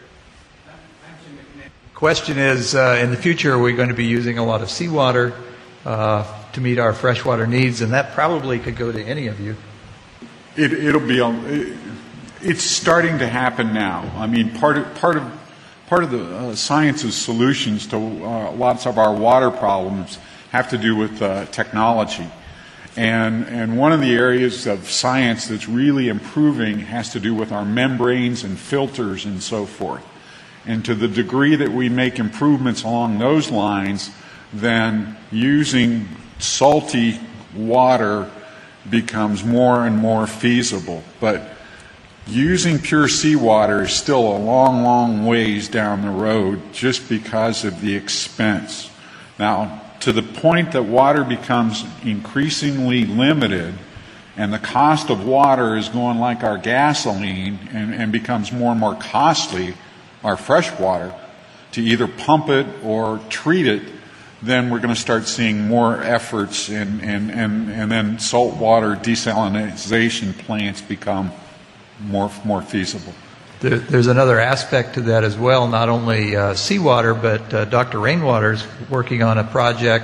Question is, uh, in the future, are we going to be using a lot of seawater uh, to meet our freshwater needs? And that probably could go to any of you. It, it'll be. It, it's starting to happen now. I mean, part of part of. Part of the uh, science's solutions to uh, lots of our water problems have to do with uh, technology. And, and one of the areas of science that's really improving has to do with our membranes and filters and so forth. And to the degree that we make improvements along those lines, then using salty water becomes more and more feasible. But using pure seawater is still a long, long ways down the road just because of the expense. Now, to the point that water becomes increasingly limited and the cost of water is going like our gasoline and, and becomes more and more costly, our fresh water, to either pump it or treat it, then we're going to start seeing more efforts and, and, and, and then saltwater desalination plants become more more feasible. There, there's another aspect to that as well, not only uh, seawater, but uh, Doctor Rainwater is working on a project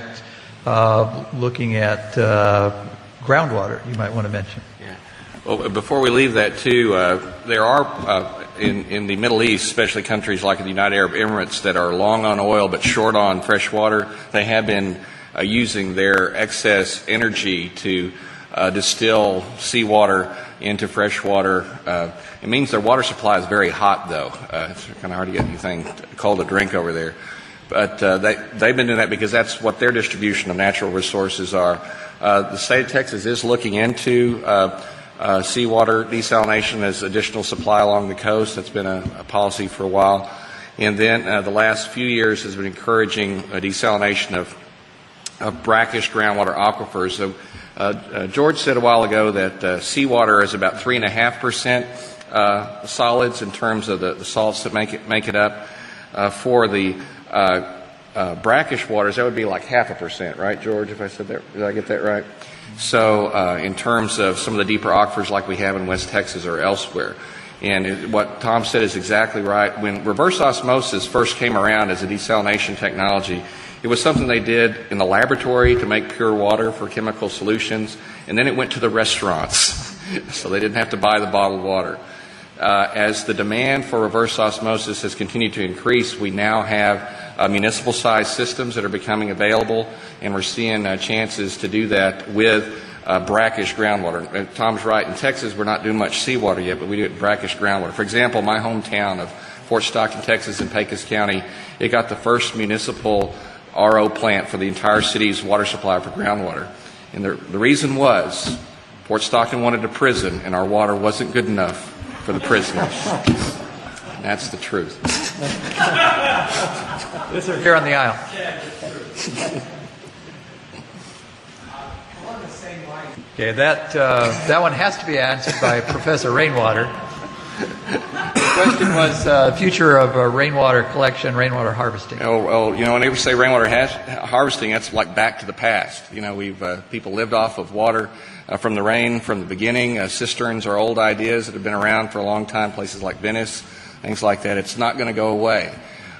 uh, looking at uh, groundwater you might want to mention. Yeah. Well, before we leave that, too, uh, there are, uh, in, in the Middle East, especially countries like the United Arab Emirates that are long on oil but short on fresh water, they have been uh, using their excess energy to uh, distill seawater into fresh water. Uh, it means their water supply is very hot, though. Uh, it's kind of hard to get anything cold to drink over there. But uh, they, they've been doing that because that's what their distribution of natural resources are. Uh, the state of Texas is looking into uh, uh, seawater desalination as additional supply along the coast. That's been a, a policy for a while. And then uh, the last few years has been encouraging a desalination of, of brackish groundwater aquifers. So, Uh, uh, George said a while ago that uh, seawater is about three and a half percent uh, solids in terms of the, the salts that make it make it up. Uh, for the uh, uh, brackish waters, that would be like half a percent, right, George? If I said that, did I get that right? So, uh, in terms of some of the deeper aquifers like we have in West Texas or elsewhere, and it, what Tom said is exactly right. When reverse osmosis first came around as a desalination technology, it was something they did in the laboratory to make pure water for chemical solutions, and then it went to the restaurants, so they didn't have to buy the bottled water. Uh, as the demand for reverse osmosis has continued to increase, we now have uh, municipal-sized systems that are becoming available, and we're seeing uh, chances to do that with uh, brackish groundwater. And Tom's right. In Texas, we're not doing much seawater yet, but we do it brackish groundwater. For example, my hometown of Fort Stockton, Texas, in Pecos County, it got the first municipal R O plant for the entire city's water supply for groundwater. And the, the reason was Fort Stockton wanted a prison, and our water wasn't good enough for the prisoners. And that's the truth. This is here on the aisle. Okay, that uh, that one has to be answered by Professor Rainwater. The question was uh, future of uh, rainwater collection, rainwater harvesting. Oh, oh, you know, whenever you say rainwater has, harvesting, that's like back to the past. You know, we've uh, people lived off of water uh, from the rain from the beginning. Uh, cisterns are old ideas that have been around for a long time. Places like Venice, things like that. It's not going to go away.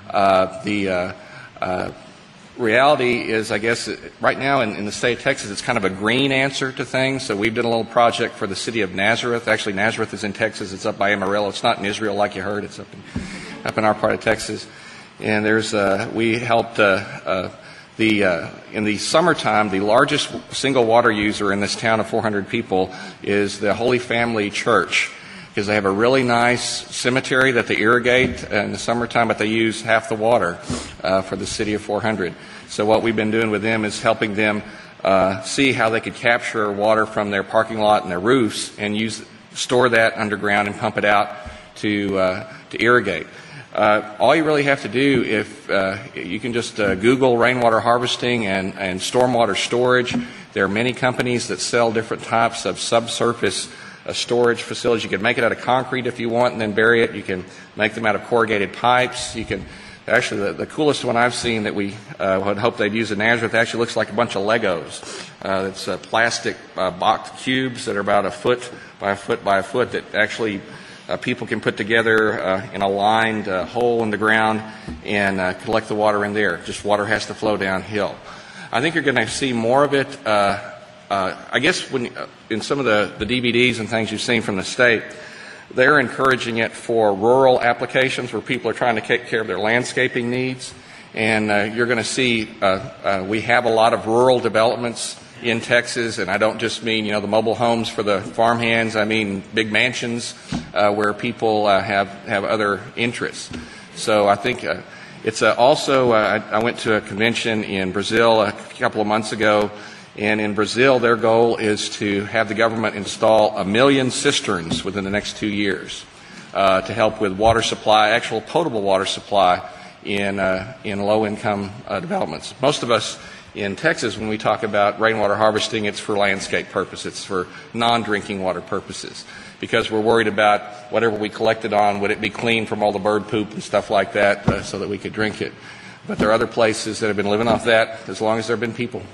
Uh, the uh, uh, reality is, I guess, right now in, in the state of Texas, it's kind of a green answer to things. So we've done a little project for the city of Nazareth. Actually, Nazareth is in Texas. It's up by Amarillo. It's not in Israel like you heard. It's up in, up in our part of Texas. And there's uh, we helped uh, uh, the uh, in the summertime, the largest single water user in this town of four hundred people is the Holy Family Church, because they have a really nice cemetery that they irrigate in the summertime, but they use half the water uh, for the city of four hundred. So what we've been doing with them is helping them uh, see how they could capture water from their parking lot and their roofs and use store that underground and pump it out to uh, to irrigate. Uh, all you really have to do, if uh, you can just uh, Google rainwater harvesting and, and stormwater storage. There are many companies that sell different types of subsurface uh, storage facilities. You can make it out of concrete if you want and then bury it. You can make them out of corrugated pipes. You can actually the, the coolest one I've seen that we uh, would hope they'd use in Nazareth actually looks like a bunch of Legos. Uh, it's uh, plastic uh, box cubes that are about a foot by a foot by a foot that actually Uh, people can put together uh, in a lined uh, hole in the ground and uh, collect the water in there. Just water has to flow downhill. I think you're going to see more of it. Uh, uh, I guess when uh, in some of the, the D V Ds and things you've seen from the state, they're encouraging it for rural applications where people are trying to take care of their landscaping needs. And uh, you're going to see uh, uh, we have a lot of rural developments in Texas, and I don't just mean, you know, the mobile homes for the farmhands. I mean big mansions uh, where people uh, have have other interests. So I think uh, it's uh, also. Uh, I, I went to a convention in Brazil a couple of months ago, and in Brazil, their goal is to have the government install a million cisterns within the next two years uh, to help with water supply, actual potable water supply in uh, in low-income uh, developments. Most of us in Texas, when we talk about rainwater harvesting, it's for landscape purposes, it's for non-drinking water purposes, because we're worried about whatever we collected on, would it be clean from all the bird poop and stuff like that uh, so that we could drink it. But there are other places that have been living off that as long as there have been people.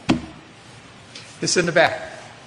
This in the back.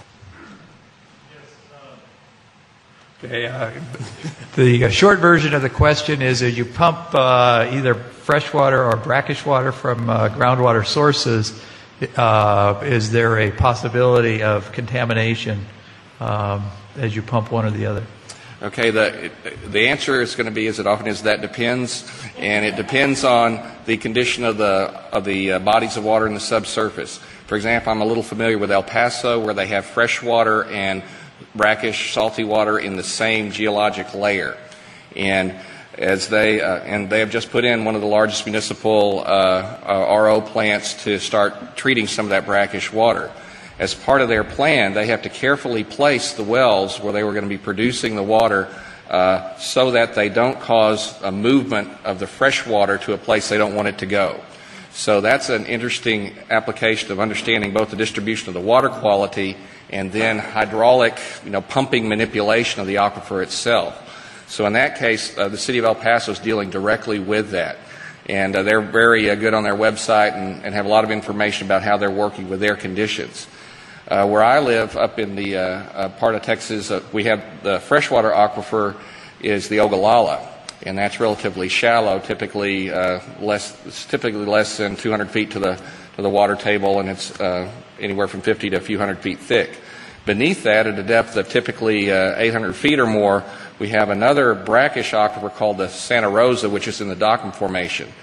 Okay, uh, the uh, short version of the question is, as you pump uh, either fresh water or brackish water from uh, groundwater sources, uh, is there a possibility of contamination um, as you pump one or the other? Okay, the the answer is going to be, as it often is, that depends, and it depends on the condition of the of the uh, bodies of water in the subsurface. For example, I'm a little familiar with El Paso, where they have fresh water and brackish, salty water in the same geologic layer, and as they uh, and they have just put in one of the largest municipal uh, uh, R O plants to start treating some of that brackish water. As part of their plan, they have to carefully place the wells where they were going to be producing the water uh, so that they don't cause a movement of the fresh water to a place they don't want it to go. So that's an interesting application of understanding both the distribution of the water quality and then hydraulic, you know, pumping manipulation of the aquifer itself. So in that case, uh, the city of El Paso is dealing directly with that. And uh, they're very uh, good on their website and, and have a lot of information about how they're working with their conditions. Uh, where I live, up in the uh, uh, part of Texas, uh, we have the freshwater aquifer is the Ogallala. And that's relatively shallow, typically uh, less, it's typically less than two hundred feet to the to the water table, and it's uh, anywhere from fifty to a few hundred feet thick. Beneath that, at a depth of typically uh, eight hundred feet or more, we have another brackish aquifer called the Santa Rosa, which is in the Dockham Formation.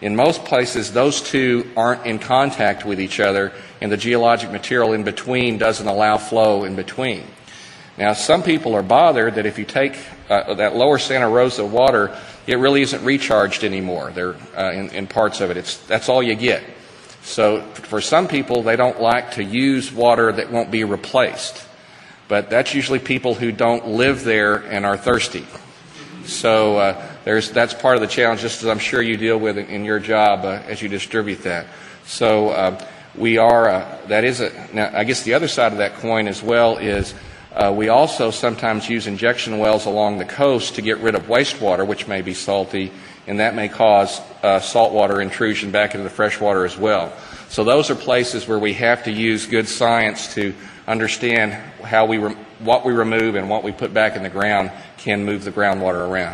In most places, those two aren't in contact with each other, and the geologic material in between doesn't allow flow in between. Now, some people are bothered that if you take uh, that lower Santa Rosa water, it really isn't recharged anymore. They're, uh, in, in parts of it, it's, that's all you get. So for some people, they don't like to use water that won't be replaced. But that's usually people who don't live there and are thirsty. So uh, there's, that's part of the challenge, just as I'm sure you deal with in, in your job uh, as you distribute that. So uh, we are, uh, that is a, now I guess the other side of that coin as well is uh, we also sometimes use injection wells along the coast to get rid of wastewater, which may be salty, and that may cause uh, saltwater intrusion back into the freshwater as well. So those are places where we have to use good science to understand how we re- what we remove and what we put back in the ground can move the groundwater around.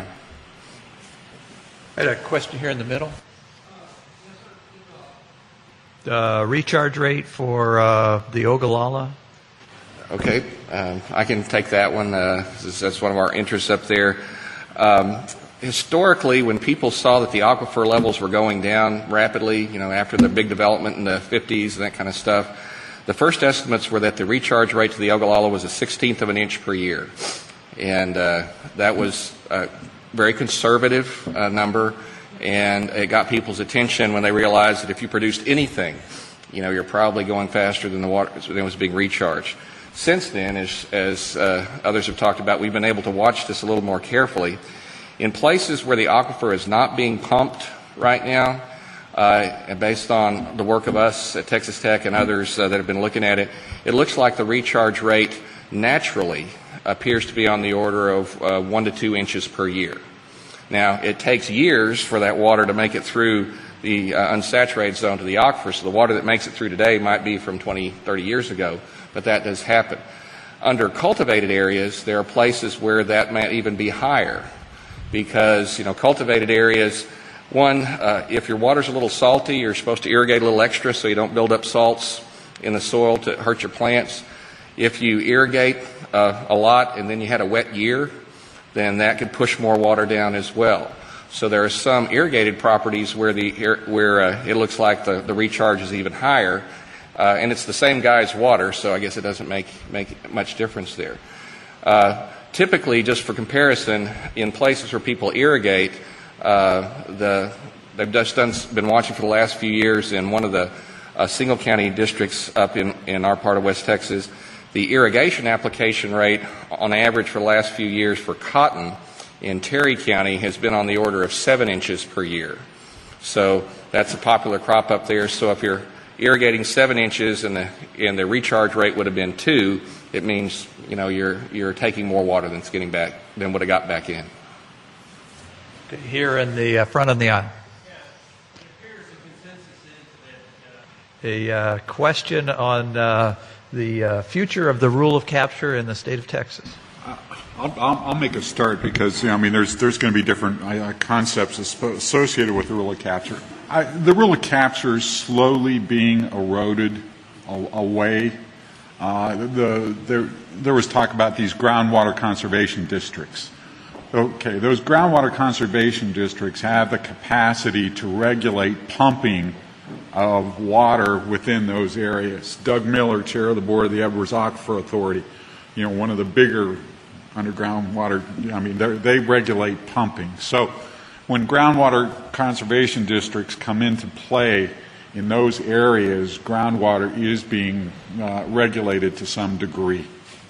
I had a question here in the middle. The recharge rate for uh, the Ogallala? Okay, um, I can take that one. Uh, that's one of our interests up there. Um, historically, when people saw that the aquifer levels were going down rapidly, you know, after the big development in the fifties and that kind of stuff, the first estimates were that the recharge rate to the Ogallala was a sixteenth of an inch per year. And uh, that was a very conservative uh, number, and it got people's attention when they realized that if you produced anything, you know, you're probably going faster than the water than it was being recharged. Since then, as, as uh, others have talked about, we've been able to watch this a little more carefully. In places where the aquifer is not being pumped right now, uh, and based on the work of us at Texas Tech and others uh, that have been looking at it, it looks like the recharge rate naturally appears to be on the order of uh, one to two inches per year. Now, it takes years for that water to make it through the uh, unsaturated zone to the aquifer, so the water that makes it through today might be from twenty, thirty years ago, but that does happen. Under cultivated areas, there are places where that might even be higher because, you know, cultivated areas, one, uh, if your water's a little salty, you're supposed to irrigate a little extra so you don't build up salts in the soil to hurt your plants. If you irrigate uh, a lot and then you had a wet year, then that could push more water down as well. So there are some irrigated properties where the where uh, it looks like the, the recharge is even higher, uh, and it's the same guy's water, so I guess it doesn't make make much difference there. Uh, typically, just for comparison, in places where people irrigate, uh, the they've just done, been watching for the last few years in one of the uh, single county districts up in, in our part of West Texas. The irrigation application rate on average for the last few years for cotton in Terry County has been on the order of seven inches per year. So that's a popular crop up there. So if you're irrigating seven inches and the and the recharge rate would have been two, it means, you know, you're you're taking more water than it's getting back than would have got back in. Okay, here in the uh, front of the aisle. Yeah, it appears the consensus is that uh, A uh, question on uh, the uh, future of the rule of capture in the state of Texas. I'll, I'll, I'll make a start because, you know, I mean, there's there's going to be different uh, concepts associated with the rule of capture. I, the rule of capture is slowly being eroded a, away. Uh, the, there, there was talk about these groundwater conservation districts. Okay, those groundwater conservation districts have the capacity to regulate pumping of water within those areas. Doug Miller, chair of the board of the Edwards Aquifer Authority, you know, one of the bigger underground water, I mean, they regulate pumping. So when groundwater conservation districts come into play in those areas, groundwater is being uh, regulated to some degree.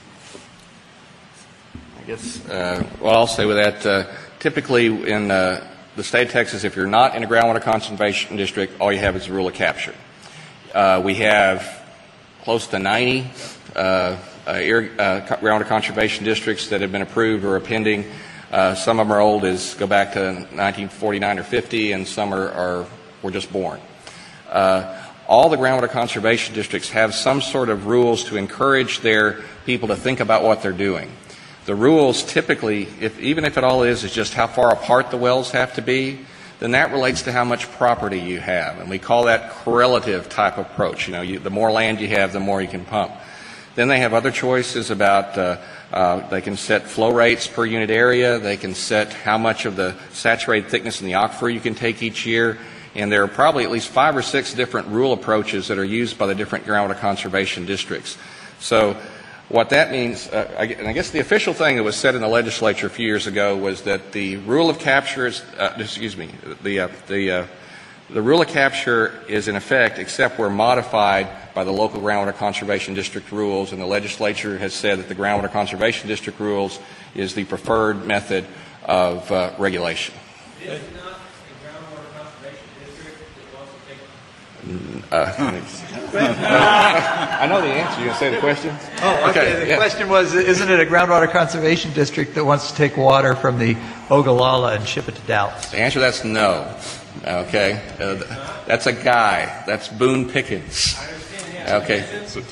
I guess, uh, well, I'll say with that, uh, typically in uh, the state of Texas, if you're not in a groundwater conservation district, all you have is a rule of capture. Uh, we have close to ninety uh, uh, air, uh, groundwater conservation districts that have been approved or are pending. Uh, some of them are old as go back to nineteen forty-nine or fifty, and some are, are were just born. Uh, all the groundwater conservation districts have some sort of rules to encourage their people to think about what they're doing. The rules typically, if, even if it all is, is just how far apart the wells have to be, then that relates to how much property you have. And we call that correlative type approach. You know, you, the more land you have, the more you can pump. Then they have other choices about, uh, uh, they can set flow rates per unit area. They can set how much of the saturated thickness in the aquifer you can take each year. And there are probably at least five or six different rule approaches that are used by the different groundwater conservation districts. So what that means, uh, I, and I guess the official thing that was said in the legislature a few years ago was that the rule of capture is, uh, excuse me, the, uh, the, uh, the rule of capture is in effect except where modified by the local groundwater conservation district rules, and the legislature has said that the groundwater conservation district rules is the preferred method of uh, regulation. Is not a groundwater conservation district that wants to take... Uh, I know the answer. You going to say the question? Oh, okay. The yeah. question was, isn't it a groundwater conservation district that wants to take water from the Ogallala and ship it to Dallas? The answer to that's no. Okay. Uh, that's a guy. That's Boone Pickens. Okay.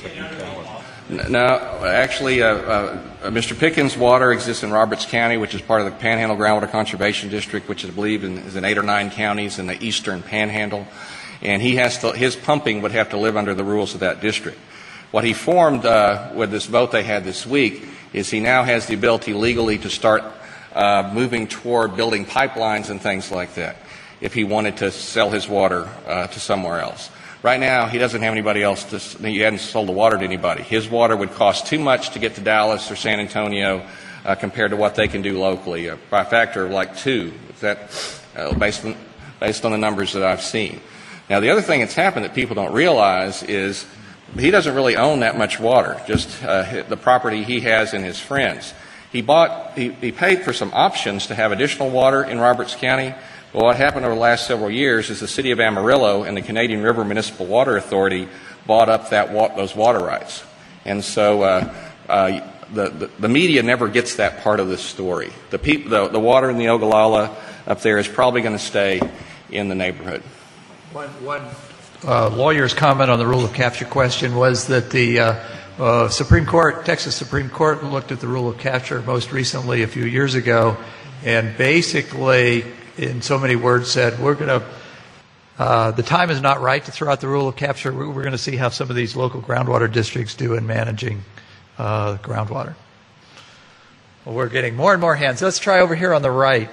No, actually, uh, uh, Mister Pickens' water exists in Roberts County, which is part of the Panhandle Groundwater Conservation District, which I believe in, is in eight or nine counties in the eastern Panhandle. And he has to, his pumping would have to live under the rules of that district. What he formed uh, with this vote they had this week is he now has the ability legally to start uh, moving toward building pipelines and things like that if he wanted to sell his water uh, to somewhere else. Right now, he doesn't have anybody else to, he hadn't sold the water to anybody. His water would cost too much to get to Dallas or San Antonio uh, compared to what they can do locally, uh, by a factor of like two, is that, uh, based on, based on the numbers that I've seen. Now, the other thing that's happened that people don't realize is he doesn't really own that much water, just uh, the property he has and his friends. He bought, he, he paid for some options to have additional water in Roberts County. Well, what happened over the last several years is the City of Amarillo and the Canadian River Municipal Water Authority bought up that wa- those water rights. And so uh, uh, the, the, the media never gets that part of the story. The, peop- the, the water in the Ogallala up there is probably going to stay in the neighborhood. One, one uh, lawyer's comment on the rule of capture question was that the uh, uh, Supreme Court, Texas Supreme Court, looked at the rule of capture most recently a few years ago, and basically, in so many words, said we're going to. Uh, the time is not right to throw out the rule of capture. We're, we're going to see how some of these local groundwater districts do in managing uh, groundwater. Well, we're getting more and more hands. Let's try over here on the right.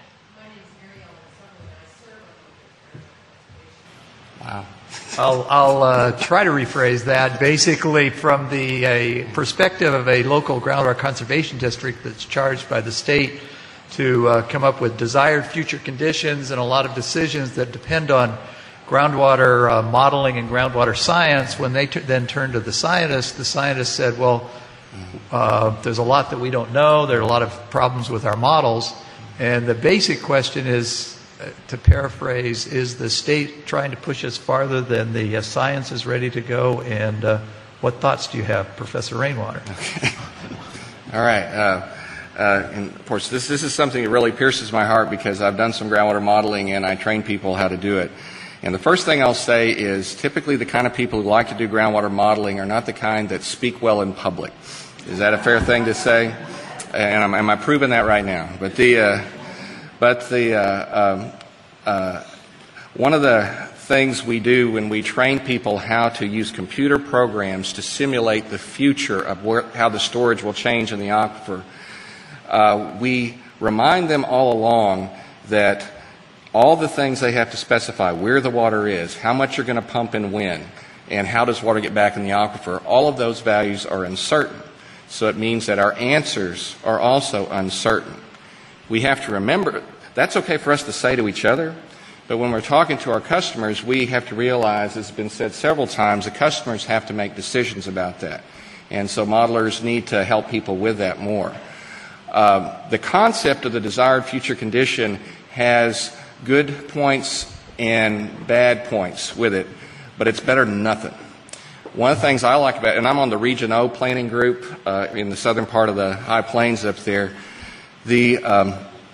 Wow. I'll, I'll uh, try to rephrase that. Basically, from the a perspective of a local groundwater conservation district that's charged by the state to uh, come up with desired future conditions and a lot of decisions that depend on groundwater uh, modeling and groundwater science, when they t- then turned to the scientists, the scientists said, well, uh, there's a lot that we don't know. There are a lot of problems with our models. And the basic question is, to paraphrase, is the state trying to push us farther than the uh, science is ready to go? And uh, what thoughts do you have, Professor Rainwater? Okay. All right. Uh, uh, and of course, this, this is something that really pierces my heart because I've done some groundwater modeling and I train people how to do it. And the first thing I'll say is typically the kind of people who like to do groundwater modeling are not the kind that speak well in public. Is that a fair thing to say? And am, am I proving that right now? But the... Uh, But the uh, um, uh, one of the things we do when we train people how to use computer programs to simulate the future of where, how the storage will change in the aquifer, uh, we remind them all along that all the things they have to specify, where the water is, how much you're going to pump and when, and how does water get back in the aquifer, all of those values are uncertain. So it means that our answers are also uncertain. We have to remember, that's okay for us to say to each other, but when we're talking to our customers, we have to realize, as has been said several times, the customers have to make decisions about that. And so modelers need to help people with that more. Uh, the concept of the desired future condition has good points and bad points with it, but it's better than nothing. One of the things I like about it, and I'm on the Region O planning group uh, in the southern part of the High Plains up there, The, um,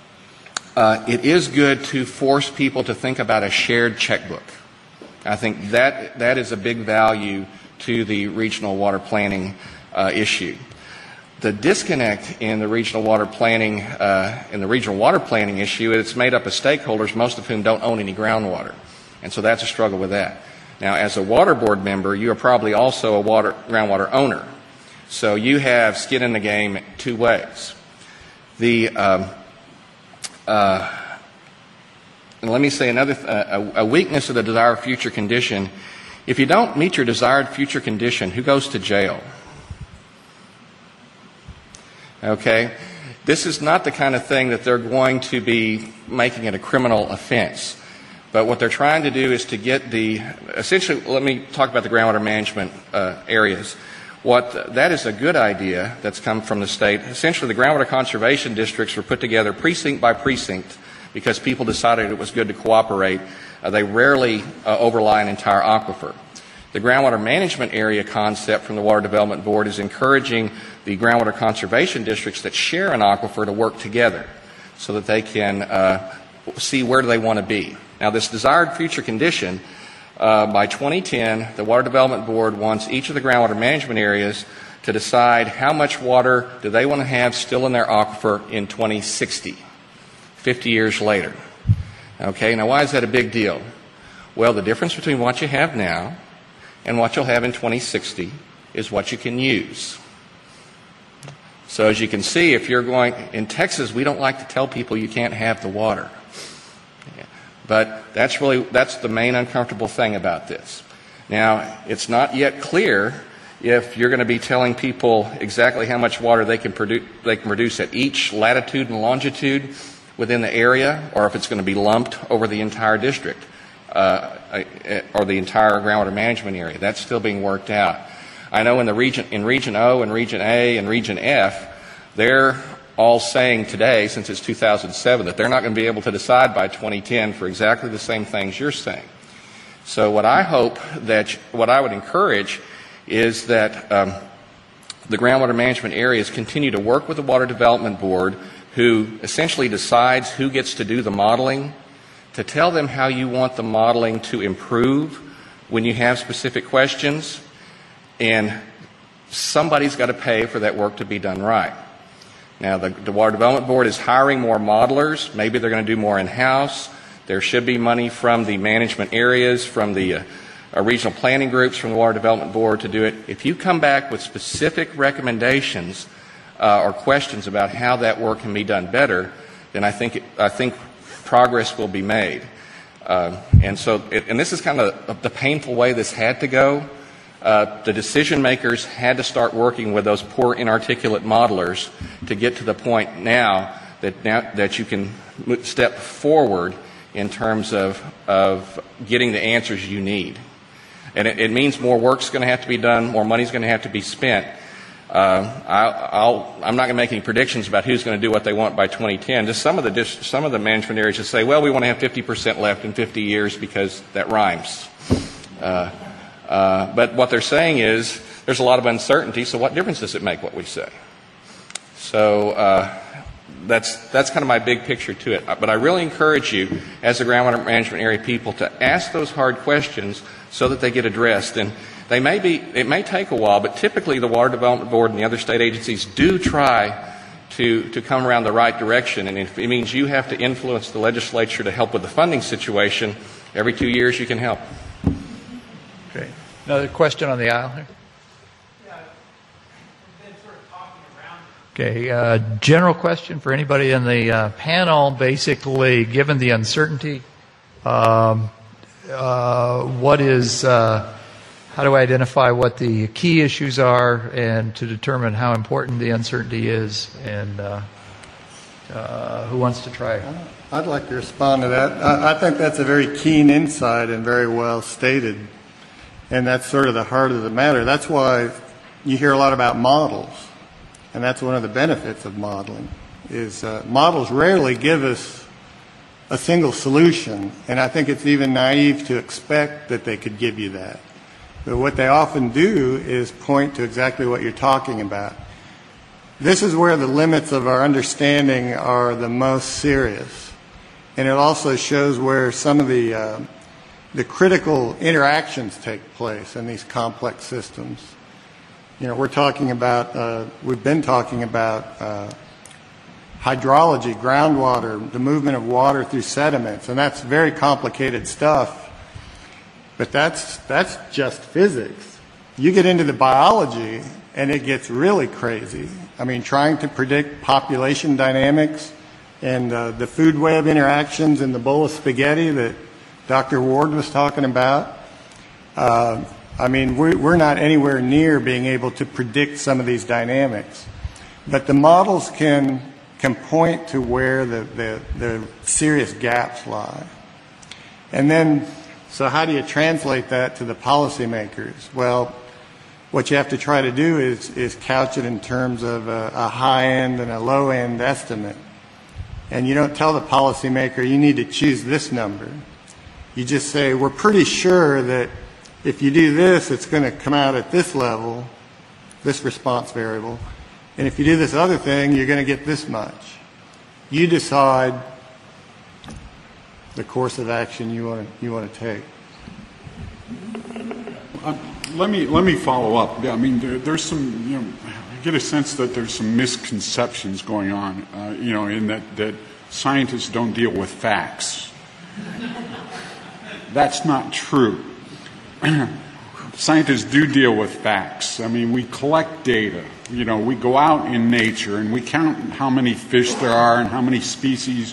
uh, it is good to force people to think about a shared checkbook. I think that that is a big value to the regional water planning uh, issue. The disconnect in the regional water planning, uh, in the regional water planning issue, it's made up of stakeholders, most of whom don't own any groundwater, and so that's a struggle with that. Now, as a water board member, you are probably also a water groundwater owner, so you have skin in the game two ways. The um, uh, and let me say another th- a, a weakness of the desired future condition. If you don't meet your desired future condition, who goes to jail? Okay? This is not the kind of thing that they're going to be making it a criminal offense. But what they're trying to do is to get the, essentially, let me talk about the groundwater management uh, areas. What, that is a good idea that's come from the state. Essentially, the groundwater conservation districts were put together precinct by precinct because people decided it was good to cooperate. Uh, they rarely uh, overlie an entire aquifer. The groundwater management area concept from the Water Development Board is encouraging the groundwater conservation districts that share an aquifer to work together so that they can uh, see where do they want to be. Now, this desired future condition, uh, by twenty ten, the Water Development Board wants each of the groundwater management areas to decide how much water do they want to have still in their aquifer in twenty sixty, fifty years later. Okay, now why is that a big deal? Well, the difference between what you have now and what you'll have in twenty sixty is what you can use. So as you can see, if you're going, in Texas, we don't like to tell people you can't have the water. But that's really, that's the main uncomfortable thing about this. Now, it's not yet clear if you're going to be telling people exactly how much water they can produce, they can produce at each latitude and longitude within the area, or if it's going to be lumped over the entire district, uh, or the entire groundwater management area. That's still being worked out. I know in the region, in Region O and Region A and Region F, they're all saying today, since it's two thousand seven, that they're not going to be able to decide by twenty ten for exactly the same things you're saying. So what I hope that, what I would encourage is that um, the groundwater management areas continue to work with the Water Development Board, who essentially decides who gets to do the modeling, to tell them how you want the modeling to improve when you have specific questions, and somebody's got to pay for that work to be done right. Now, the, the Water Development Board is hiring more modelers. Maybe they're going to do more in-house. There should be money from the management areas, from the uh, uh, regional planning groups, from the Water Development Board to do it. If you come back with specific recommendations uh, or questions about how that work can be done better, then I think, it, I think progress will be made. Uh, and so, it, and this is kind of the painful way this had to go. Uh, the decision makers had to start working with those poor inarticulate modelers to get to the point now that now that you can step forward in terms of, of getting the answers you need. And it, it means more work's going to have to be done, more money's going to have to be spent. Uh, I, I'll, I'm not going to make any predictions about who's going to do what they want by twenty ten. Just some of the dis- some of the management areas just say, well, we want to have fifty percent left in fifty years because that rhymes. Uh, Uh, but what they're saying is there's a lot of uncertainty, so what difference does it make what we say? So uh, that's that's kind of my big picture to it. But I really encourage you, as the groundwater management area people, to ask those hard questions so that they get addressed. And they may be, it may take a while, but typically the Water Development Board and the other state agencies do try to, to come around the right direction. And if it means you have to influence the legislature to help with the funding situation, every two years you can help. Okay. Another question on the aisle here? Yeah, we've been sort of talking around. Okay. Uh, general question for anybody in the uh, panel. Basically, given the uncertainty, um, uh, what is, uh, how do I identify what the key issues are and to determine how important the uncertainty is? And uh, uh, who wants to try? I'd like to respond to that. I, I think that's a very keen insight and very well stated. And that's sort of the heart of the matter. That's why you hear a lot about models. And that's one of the benefits of modeling, is uh, models rarely give us a single solution. And I think it's even naive to expect that they could give you that. But what they often do is point to exactly what you're talking about. This is where the limits of our understanding are the most serious. And it also shows where some of the uh, the critical interactions take place in these complex systems. You know, we're talking about, uh, we've been talking about uh, hydrology, groundwater, the movement of water through sediments, and that's very complicated stuff. But that's, that's just physics. You get into the biology, and it gets really crazy. I mean, trying to predict population dynamics And uh, the food web interactions in the bowl of spaghetti that Doctor Ward was talking about, uh, I mean, we're, we're not anywhere near being able to predict some of these dynamics. But the models can, can point to where the, the, the serious gaps lie. And then, so how do you translate that to the policymakers? Well, what you have to try to do is, is couch it in terms of a, a high-end and a low-end estimate. And you don't tell the policymaker, you need to choose this number. You just say, we're pretty sure that if you do this, it's going to come out at this level, this response variable. And if you do this other thing, you're going to get this much. You decide the course of action you want to, you want to take. Uh, let me let me follow up. I mean, there, there's some, you know, I get a sense that there's some misconceptions going on, uh, you know, in that, that scientists don't deal with facts. That's not true. Scientists do deal with facts. I mean, we collect data. You know, we go out in nature and we count how many fish there are and how many species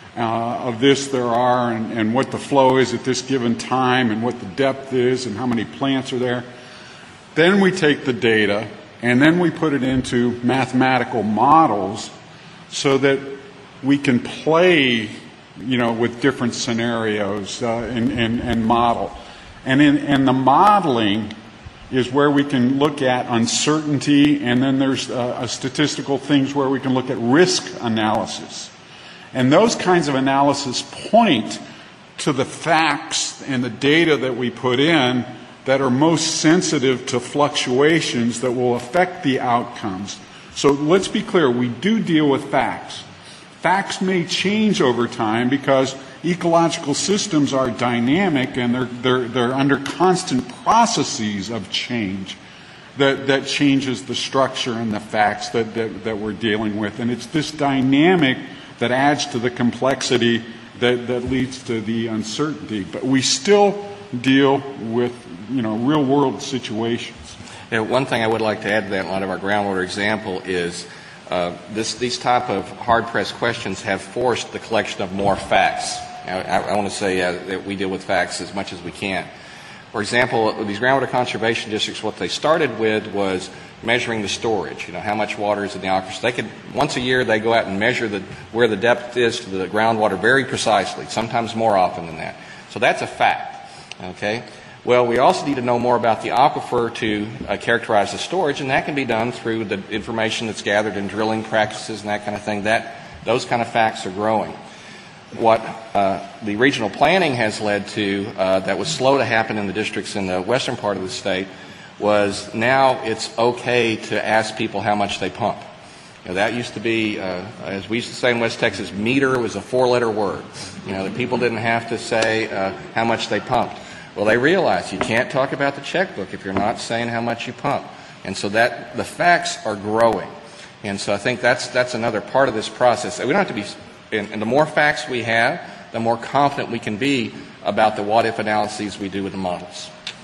uh, of this there are and, and what the flow is at this given time and what the depth is and how many plants are there. Then we take the data and then we put it into mathematical models so that we can play, you know, with different scenarios uh, and, and, and model. And in and the modeling is where we can look at uncertainty, and then there's uh, a statistical things where we can look at risk analysis. And those kinds of analysis point to the facts and the data that we put in that are most sensitive to fluctuations that will affect the outcomes. So let's be clear, we do deal with facts. Facts may change over time because ecological systems are dynamic and they're, they're, they're under constant processes of change that, that changes the structure and the facts that, that, that we're dealing with. And it's this dynamic that adds to the complexity that, that leads to the uncertainty. But we still deal with, you know, real-world situations. You know, one thing I would like to add to that, in light of our groundwater example, is Uh, this, these type of hard-pressed questions have forced the collection of more facts. I, I, I want to say uh, that we deal with facts as much as we can. For example, these groundwater conservation districts, what they started with was measuring the storage. You know, how much water is in the aquifers. They could once a year they go out and measure the, where the depth is to the groundwater very precisely. Sometimes more often than that. So that's a fact. Okay. Well, we also need to know more about the aquifer to uh, characterize the storage, and that can be done through the information that's gathered in drilling practices and that kind of thing. That those kind of facts are growing. What uh, the regional planning has led to, uh, that was slow to happen in the districts in the western part of the state, was now it's okay to ask people how much they pump. You know, that used to be, uh, as we used to say in West Texas, meter was a four-letter word. You know, that people didn't have to say uh, how much they pumped. Well, they realize you can't talk about the checkbook if you're not saying how much you pump. And so that the facts are growing. And so I think that's that's another part of this process. We don't have to be, and, and the more facts we have, the more confident we can be about the what-if analyses we do with the models.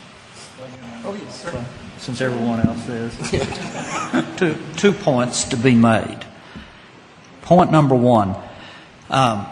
Oh, yes, sir. Since everyone else is. two, two points to be made. Point number one. Um,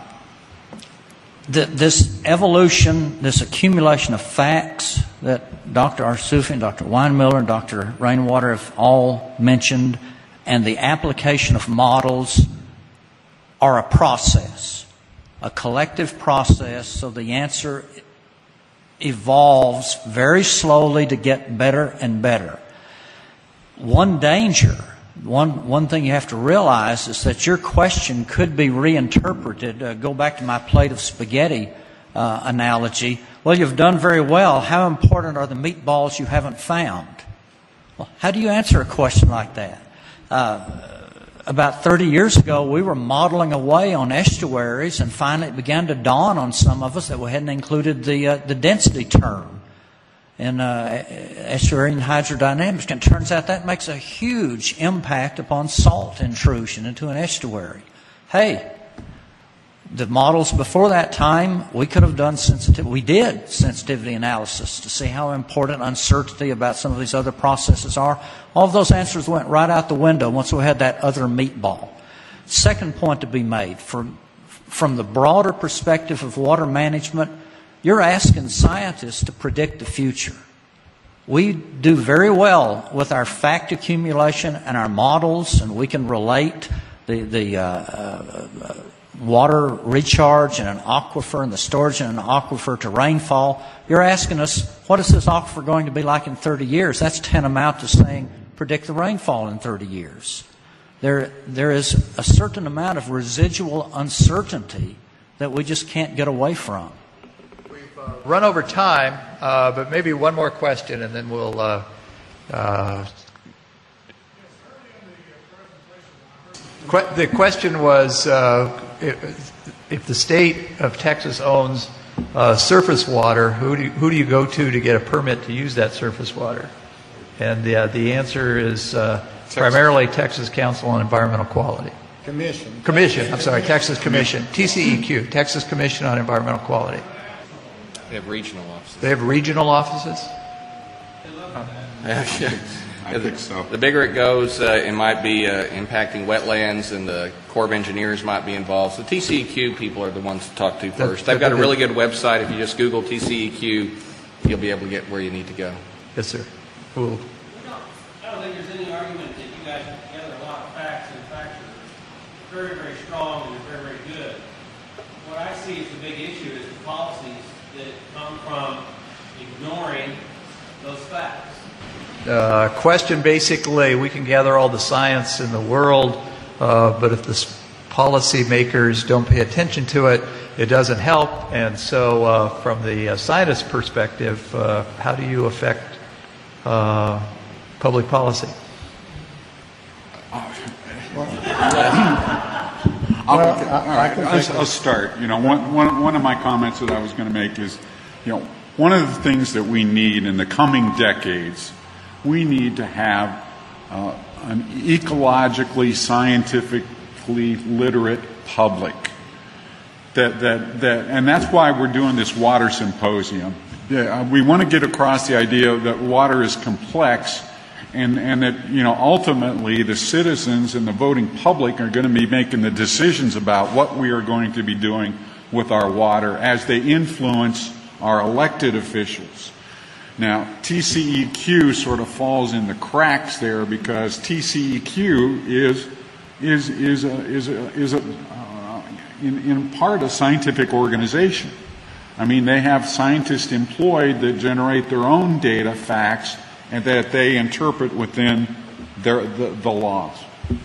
This evolution, this accumulation of facts that Doctor Arsufi and Doctor Weinmiller and Doctor Rainwater have all mentioned, and the application of models are a process, a collective process, so the answer evolves very slowly to get better and better. One danger, One one thing you have to realize is that your question could be reinterpreted. Uh, go back to my plate of spaghetti uh, analogy. Well, you've done very well. How important are the meatballs you haven't found? Well, how do you answer a question like that? Uh, about thirty years ago, we were modeling away on estuaries, and finally it began to dawn on some of us that we hadn't included the uh, the density term in uh, estuarine hydrodynamics. And it turns out that makes a huge impact upon salt intrusion into an estuary. Hey, the models before that time, we could have done sensitivity. We did sensitivity analysis to see how important uncertainty about some of these other processes are. All of those answers went right out the window once we had that other meatball. Second point to be made, from, from the broader perspective of water management, you're asking scientists to predict the future. We do very well with our fact accumulation and our models, and we can relate the, the uh, uh, water recharge in an aquifer and the storage in an aquifer to rainfall. You're asking us, what is this aquifer going to be like in thirty years? That's tantamount to saying, predict the rainfall in thirty years. There, there is a certain amount of residual uncertainty that we just can't get away from. Run over time, uh, but maybe one more question, and then we'll. Uh, uh, que- the question was uh, if, if the state of Texas owns uh, surface water, who do you, who do you go to to get a permit to use that surface water? And the uh, the answer is uh, primarily Texas Council on Environmental Quality. Commission. Commission. I'm sorry, Texas Commission. T C E Q, Texas Commission on Environmental Quality. They have regional offices. They have regional offices? I think so. The bigger it goes, uh, it might be uh, impacting wetlands, and the Corps of Engineers might be involved. So T C E Q people are the ones to talk to first. They've got a really good website. If you just Google T C E Q, you'll be able to get where you need to go. Yes, sir. Cool. I don't think there's any argument that you guys put together a lot of facts, and facts are very, very strong and very, very good. What I see as the big issue is the policies that come from ignoring those facts. Uh, question basically, we can gather all the science in the world, uh, but if the policymakers don't pay attention to it, it doesn't help. And so uh, from the uh, scientist perspective, uh, how do you affect uh, public policy? I'll, all right, I'll, I'll start. You know, one, one, one of my comments that I was going to make is, you know, one of the things that we need in the coming decades, we need to have uh, an ecologically, scientifically literate public. That, that, that, and that's why we're doing this water symposium. Yeah, we want to get across the idea that water is complex, and, and that, you know, ultimately the citizens and the voting public are going to be making the decisions about what we are going to be doing with our water as they influence our elected officials. Now, T C E Q sort of falls in the cracks there because T C E Q is is is a, is a, is a, uh, in, in part a scientific organization. I mean, they have scientists employed that generate their own data, facts, and that they interpret within their, the, the laws.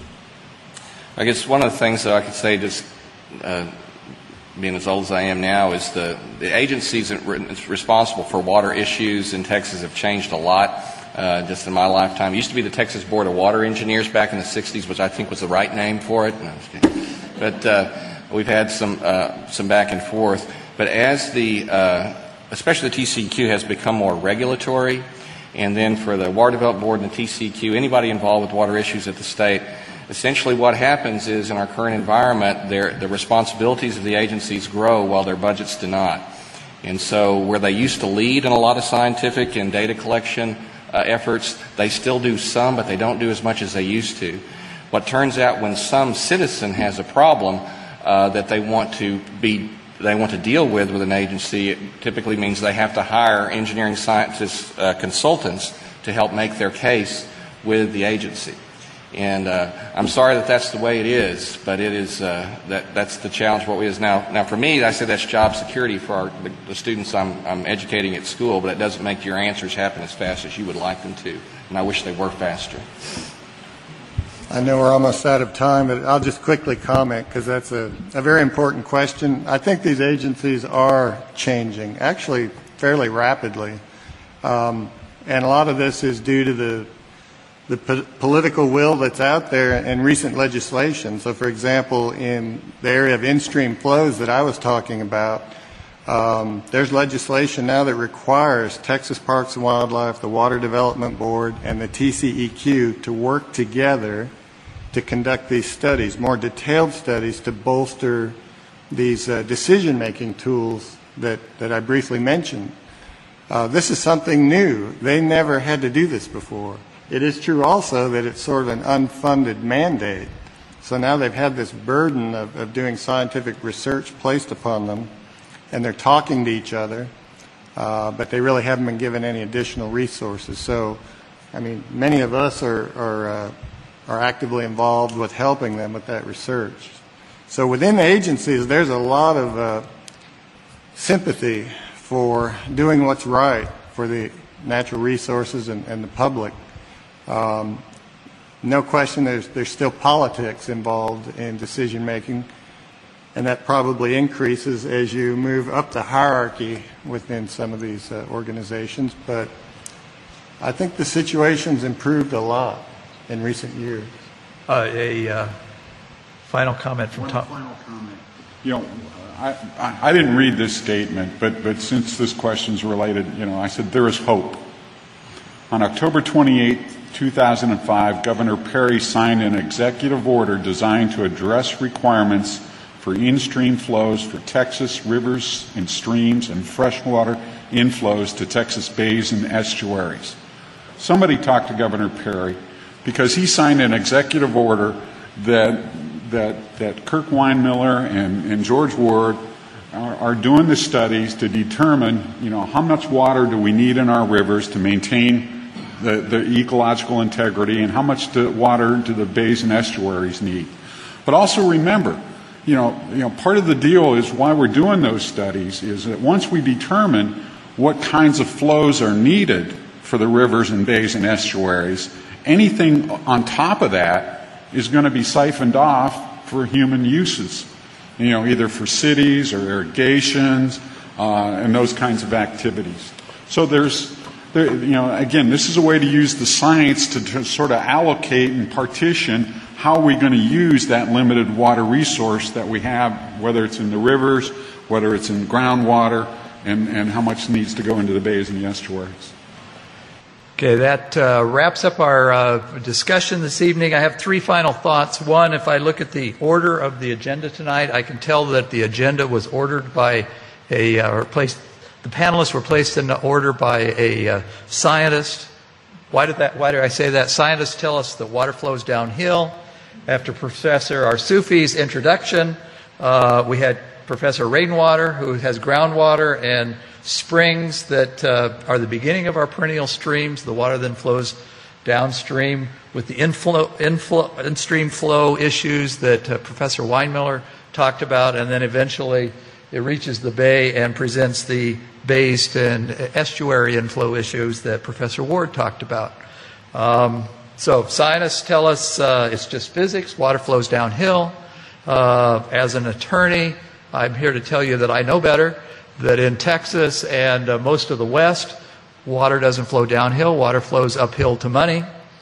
I guess one of the things that I could say, just uh, being as old as I am now, is the, the agencies responsible for water issues in Texas have changed a lot uh, just in my lifetime. It used to be the Texas Board of Water Engineers back in the sixties, which I think was the right name for it. No, I'm just kidding. But uh, we've had some uh, some back and forth. But as the, uh, especially the T C E Q has become more regulatory, and then for the Water Development Board and the T C E Q, anybody involved with water issues at the state, essentially what happens is in our current environment, the responsibilities of the agencies grow while their budgets do not. And so where they used to lead in a lot of scientific and data collection uh, efforts, they still do some, but they don't do as much as they used to. What turns out when some citizen has a problem uh, that they want to be they want to deal with with an agency, it typically means they have to hire engineering scientists, uh, consultants to help make their case with the agency. And uh, I'm sorry that that's the way it is, but it is uh, that that's the challenge. What it is now. Now, for me, I say that's job security for our, the, the students I'm, I'm educating at school, but it doesn't make your answers happen as fast as you would like them to. And I wish they were faster. I know we're almost out of time, but I'll just quickly comment because that's a, a very important question. I think these agencies are changing, actually fairly rapidly. Um, and a lot of this is due to the, the po- political will that's out there and recent legislation. So, for example, in the area of in-stream flows that I was talking about, um, there's legislation now that requires Texas Parks and Wildlife, the Water Development Board, and the T C E Q to work together to conduct these studies, more detailed studies to bolster these uh, decision-making tools that, that I briefly mentioned. Uh, this is something new. They never had to do this before. It is true also that it's sort of an unfunded mandate. So now they've had this burden of, of doing scientific research placed upon them, and they're talking to each other, uh, but they really haven't been given any additional resources. So, I mean, many of us are, are, uh, are actively involved with helping them with that research. So within the agencies, there's a lot of uh, sympathy for doing what's right for the natural resources and, and the public. Um, no question there's, there's still politics involved in decision making, and that probably increases as you move up the hierarchy within some of these uh, organizations. But I think the situation's improved a lot in recent years. Uh, a uh, final comment from One Tom. final comment. You know, I, I, I didn't read this statement, but, but since this question's related, you know, I said there is hope. On October twenty-eighth, two thousand five, Governor Perry signed an executive order designed to address requirements for in-stream flows for Texas rivers and streams and freshwater inflows to Texas bays and estuaries. Somebody talked to Governor Perry because he signed an executive order that that, that Kirk Weinmiller and, and George Ward are, are doing the studies to determine, you know, how much water do we need in our rivers to maintain the, the ecological integrity, and how much do, water do the bays and estuaries need. But also remember, you know, you know, part of the deal is why we're doing those studies is that once we determine what kinds of flows are needed for the rivers and bays and estuaries, anything on top of that is going to be siphoned off for human uses, you know, either for cities or irrigations uh, and those kinds of activities. So there's, there, you know, again, this is a way to use the science to, to sort of allocate and partition how are we going to use that limited water resource that we have, whether it's in the rivers, whether it's in groundwater, and, and how much needs to go into the bays and the estuaries. Okay, that uh, wraps up our uh, discussion this evening. I have three final thoughts. One, if I look at the order of the agenda tonight, I can tell that the agenda was ordered by a, uh, or placed, the panelists were placed in order by a uh, scientist. Why did that? Why did I say that? Scientists tell us that water flows downhill. After Professor Arsufi's introduction, uh, we had Professor Rainwater, who has groundwater and springs that uh, are the beginning of our perennial streams. The water then flows downstream with the inflow, inflow, in-stream flow issues that uh, Professor Weinmiller talked about, and then eventually it reaches the bay and presents the bays and estuary inflow issues that Professor Ward talked about. Um, so scientists tell us uh, it's just physics, water flows downhill. Uh, as an attorney, I'm here to tell you that I know better, that in Texas and uh, most of the West, water doesn't flow downhill, water flows uphill to money.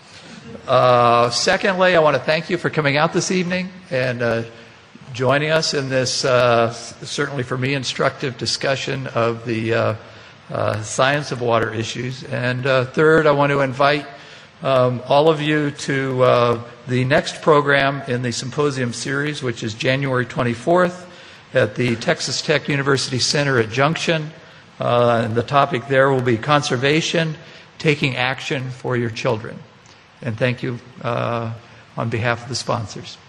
Uh, secondly, I want to thank you for coming out this evening and uh, joining us in this, uh, certainly for me, instructive discussion of the uh, uh, science of water issues. And uh, third, I want to invite um, all of you to uh, the next program in the symposium series, which is January twenty-fourth at the Texas Tech University Center at Junction. Uh, and the topic there will be conservation, taking action for your children. And thank you uh, on behalf of the sponsors.